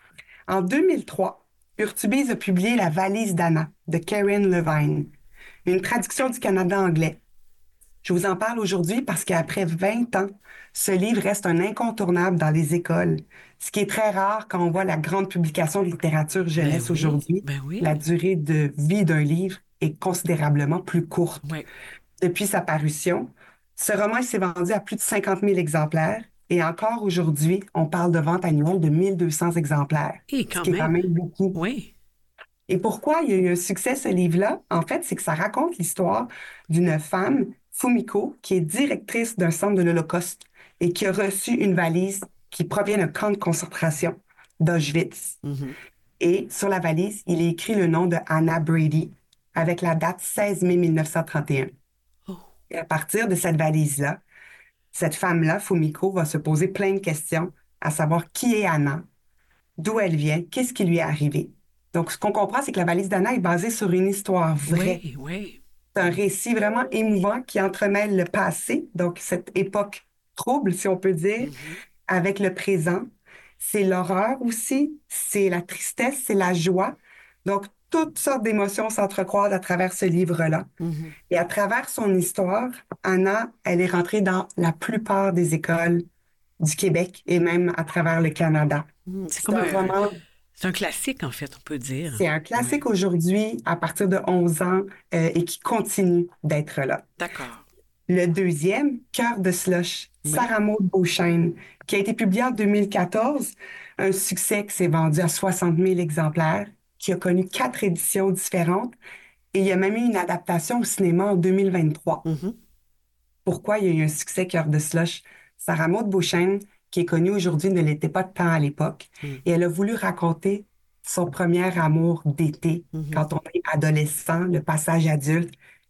En deux mille trois, Urtubise a publié La valise d'Anna de Karen Levine, une traduction du Canada anglais. Je vous en parle aujourd'hui parce qu'après vingt ans, ce livre reste un incontournable dans les écoles, ce qui est très rare quand on voit la grande publication de littérature jeunesse ben oui, aujourd'hui. Ben oui. La durée de vie d'un livre est considérablement plus courte. Oui. Depuis sa parution, ce roman s'est vendu à plus de cinquante mille exemplaires et encore aujourd'hui, on parle de ventes annuelles de mille deux cents exemplaires, et quand ce qui même. est quand même beaucoup. Oui. Et pourquoi il y a eu un succès, ce livre-là? En fait, c'est que ça raconte l'histoire d'une femme, Fumiko, qui est directrice d'un centre de l'Holocauste et qui a reçu une valise qui provient d'un camp de concentration d'Auschwitz. Mm-hmm. Et sur la valise, il est écrit le nom de Anna Brady avec la date seize mai mille neuf cent trente et un. Oh. Et à partir de cette valise-là, cette femme-là, Fumiko, va se poser plein de questions, à savoir qui est Anna, d'où elle vient, qu'est-ce qui lui est arrivé. Donc, ce qu'on comprend, c'est que la valise d'Anna est basée sur une histoire vraie. Oui, oui. C'est un récit vraiment émouvant qui entremêle le passé, donc cette époque trouble, si on peut dire, mm-hmm. avec le présent. C'est l'horreur aussi, c'est la tristesse, c'est la joie. Donc, toutes sortes d'émotions s'entrecroisent à travers ce livre-là. Mm-hmm. Et à travers son histoire, Anna, elle est rentrée dans la plupart des écoles du Québec et même à travers le Canada. Mm, c'est, c'est comme un, un roman... C'est un classique, en fait, on peut dire. C'est un classique oui. aujourd'hui, à partir de onze ans, euh, et qui continue d'être là. D'accord. Le deuxième, Cœur de slush, oui. Sarah Maud Beauchesne, qui a été publié en deux mille quatorze, un succès qui s'est vendu à soixante mille exemplaires, qui a connu quatre éditions différentes, et il y a même eu une adaptation au cinéma en deux mille vingt-trois. Mm-hmm. Pourquoi il y a eu un succès Cœur de slush? Sarah Maud Beauchesne, qui est connue aujourd'hui, ne l'était pas tant à l'époque. Mm. Et elle a voulu raconter son premier amour d'été, mm-hmm. quand on est adolescent, le passage adulte,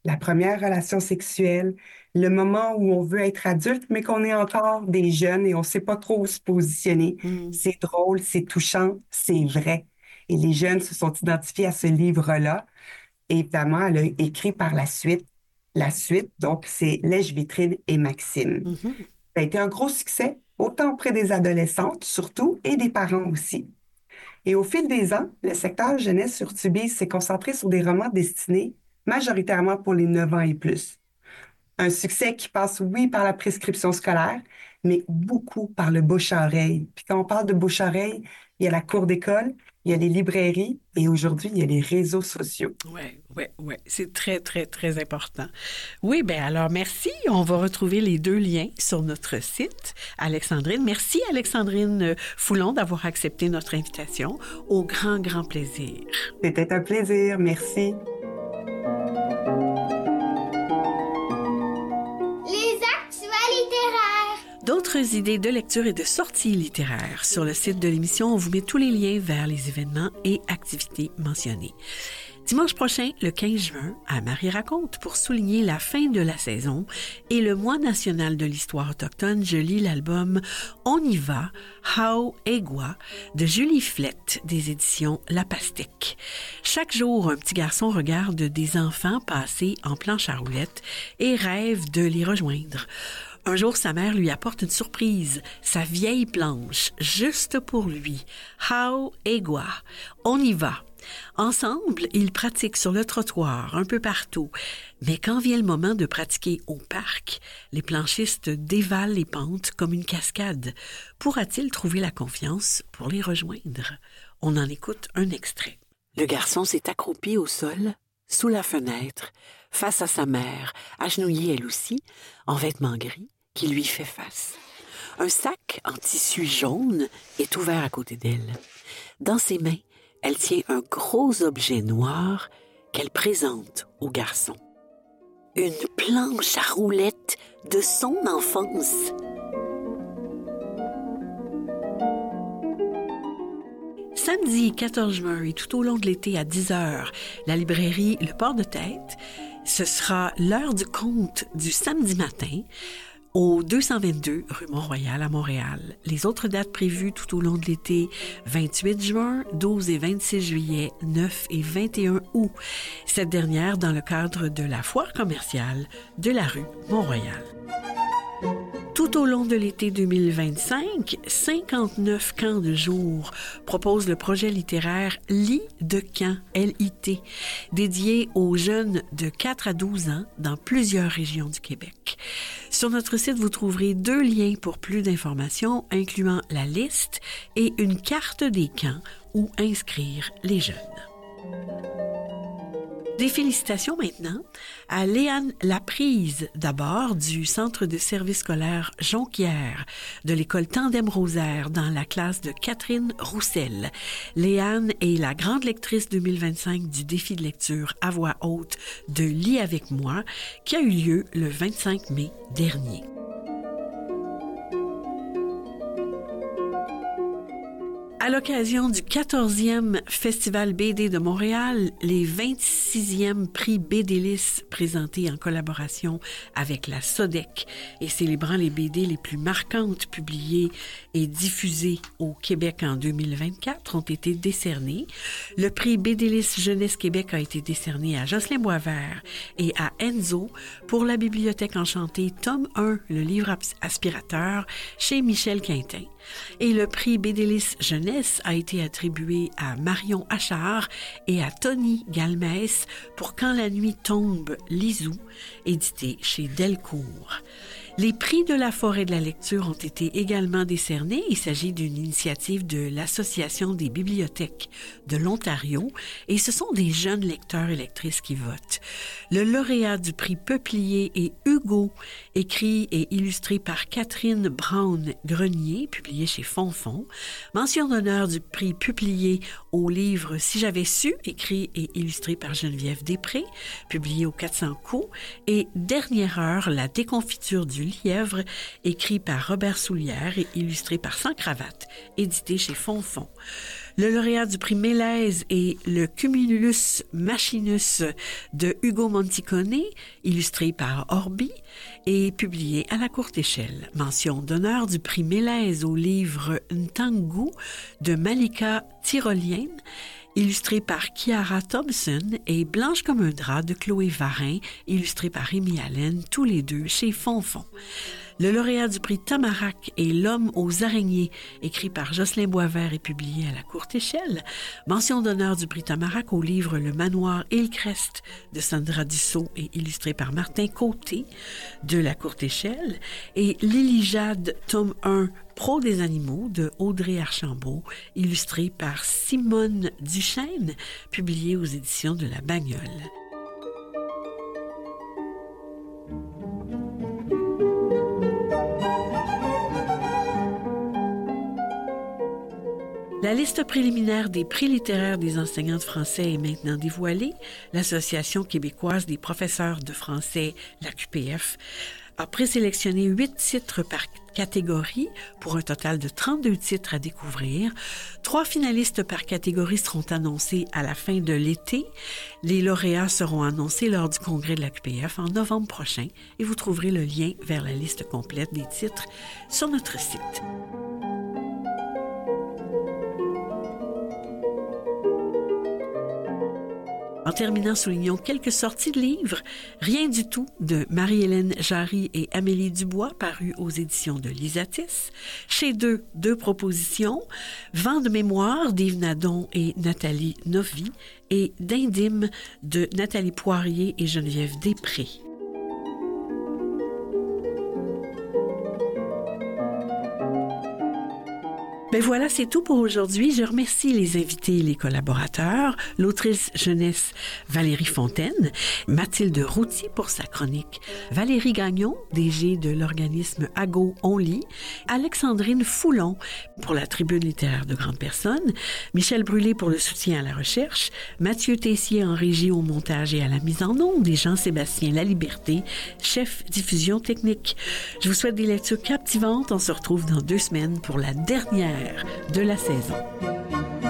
la première relation sexuelle, le moment où on veut être adulte, mais qu'on est encore des jeunes et on ne sait pas trop où se positionner. Mm. C'est drôle, c'est touchant, c'est vrai. Et les jeunes se sont identifiés à ce livre-là. Et évidemment, elle a écrit par la suite, la suite, donc c'est Lèche-Vitrine et Maxime. Mm-hmm. Ça a été un gros succès, autant auprès des adolescentes surtout, et des parents aussi. Et au fil des ans, le secteur jeunesse sur Tubize s'est concentré sur des romans destinés majoritairement pour les neuf ans et plus. Un succès qui passe, oui, par la prescription scolaire, mais beaucoup par le bouche-à-oreille. Puis quand on parle de bouche-à-oreille, il y a la cour d'école, il y a les librairies et aujourd'hui, il y a les réseaux sociaux. Oui, oui, oui. C'est très, très, très important. Oui, bien alors merci. On va retrouver les deux liens sur notre site, Alexandrine. Merci, Alexandrine Foulon, d'avoir accepté notre invitation. Au grand, grand plaisir. C'était un plaisir. Merci. D'autres idées de lecture et de sorties littéraires. Sur le site de l'émission, on vous met tous les liens vers les événements et activités mentionnés. Dimanche prochain, le quinze juin, à Marie raconte, pour souligner la fin de la saison et le mois national de l'histoire autochtone, je lis l'album On y va, How Egwa, de Julie Flette, des éditions La Pastèque. Chaque jour, un petit garçon regarde des enfants passer en planche à roulettes et rêve de les rejoindre. Un jour, sa mère lui apporte une surprise, sa vieille planche, juste pour lui. How Egwa. On y va. Ensemble, ils pratiquent sur le trottoir, un peu partout. Mais quand vient le moment de pratiquer au parc, les planchistes dévalent les pentes comme une cascade. Pourra-t-il trouver la confiance pour les rejoindre? On en écoute un extrait. Le garçon s'est accroupi au sol, sous la fenêtre, face à sa mère, agenouillée elle aussi, en vêtements gris, qui lui fait face. Un sac en tissu jaune est ouvert à côté d'elle. Dans ses mains, elle tient un gros objet noir qu'elle présente au garçon. Une planche à roulettes de son enfance. Samedi quatorze juin et tout au long de l'été à dix heures, la librairie Le Port de Tête, ce sera l'heure du conte du samedi matin, au deux cent vingt-deux rue Mont-Royal à Montréal. Les autres dates prévues tout au long de l'été, vingt-huit juin, douze et vingt-six juillet, neuf et vingt et un août. Cette dernière dans le cadre de la foire commerciale de la rue Mont-Royal. Tout au long de l'été deux mille vingt-cinq, cinquante-neuf camps de jour proposent le projet littéraire Lit de camp, L I T, dédié aux jeunes de quatre à douze ans dans plusieurs régions du Québec. Sur notre site, vous trouverez deux liens pour plus d'informations, incluant la liste et une carte des camps où inscrire les jeunes. Des félicitations maintenant à Léane Laprise, d'abord, du Centre de service scolaire Jonquière, de l'école Tandem-Rosaire, dans la classe de Catherine Roussel. Léane est la grande lectrice deux mille vingt-cinq du défi de lecture à voix haute de Lis avec moi, qui a eu lieu le vingt-cinq mai dernier. À l'occasion du quatorzième Festival B D de Montréal, les vingt-sixièmes prix BDLIS présentés en collaboration avec la SODEC et célébrant les B D les plus marquantes publiées et diffusées au Québec en deux mille vingt-quatre ont été décernés. Le prix BDLIS Jeunesse Québec a été décerné à Jocelyn Boisvert et à Enzo pour la Bibliothèque enchantée tome un, le livre aspirateur, chez Michel Quintin. Et le prix BDLIS Jeunesse a été attribué à Marion Achard et à Tony Galmès pour Quand la nuit tombe, Lisou, édité chez Delcourt. Les prix de la Forêt de la lecture ont été également décernés. Il s'agit d'une initiative de l'Association des bibliothèques de l'Ontario et ce sont des jeunes lecteurs et lectrices qui votent. Le lauréat du prix Peuplier est Hugo, écrit et illustré par Catherine Brown-Grenier, publié chez Fonfon. Mention d'honneur du prix Peuplier au livre Si j'avais su, écrit et illustré par Geneviève Després, publié au quatre cents coups. Et Dernière heure, la déconfiture du lièvre, écrit par Robert Soulière et illustré par Sans Cravate, édité chez Fonfon. Le lauréat du prix Mélaise est le Cumulus Machinus de Ugo Monticone, illustré par Orbi et publié à la courte échelle. Mention d'honneur du prix Mélaise au livre Ntangu de Malika Tyrolienne, illustré par Chiara Thompson, et Blanche comme un drap de Chloé Varin, illustré par Rémi Allen, tous les deux chez Fonfon. Le lauréat du prix Tamarack est L'homme aux araignées, écrit par Jocelyn Boisvert et publié à la courte échelle. Mention d'honneur du prix Tamarack au livre Le manoir Hillcrest de Sandra Dussault et illustré par Martin Côté de la courte échelle. Et Lily Jade, tome un, Pro des animaux de Audrey Archambault, illustré par Simone Duchesne, publié aux éditions de La Bagnole. La liste préliminaire des prix littéraires des enseignants de français est maintenant dévoilée. L'Association québécoise des professeurs de français, la Q P F, a présélectionné huit titres par catégorie pour un total de trente-deux titres à découvrir. Trois finalistes par catégorie seront annoncés à la fin de l'été. Les lauréats seront annoncés lors du congrès de la Q P F en novembre prochain et vous trouverez le lien vers la liste complète des titres sur notre site. En terminant, soulignons quelques sorties de livres. Rien du tout de Marie-Hélène Jarry et Amélie Dubois, paru aux éditions de Lisatis. Chez deux, deux propositions. Vent de mémoire d'Yves Nadon et Nathalie Novy et d'Indyme de Nathalie Poirier et Geneviève Després. Ben voilà, c'est tout pour aujourd'hui. Je remercie les invités et les collaborateurs, l'autrice jeunesse Valérie Fontaine, Mathilde Routy pour sa chronique, Valérie Gagnon, D G de l'organisme Ago On Lit, Alexandrine Foulon pour la tribune littéraire de grandes personnes, Michel Brûlé pour le soutien à la recherche, Mathieu Tessier en régie au montage et à la mise en onde, et Jean-Sébastien Laliberté, chef diffusion technique. Je vous souhaite des lectures captivantes. On se retrouve dans deux semaines pour la dernière de la saison.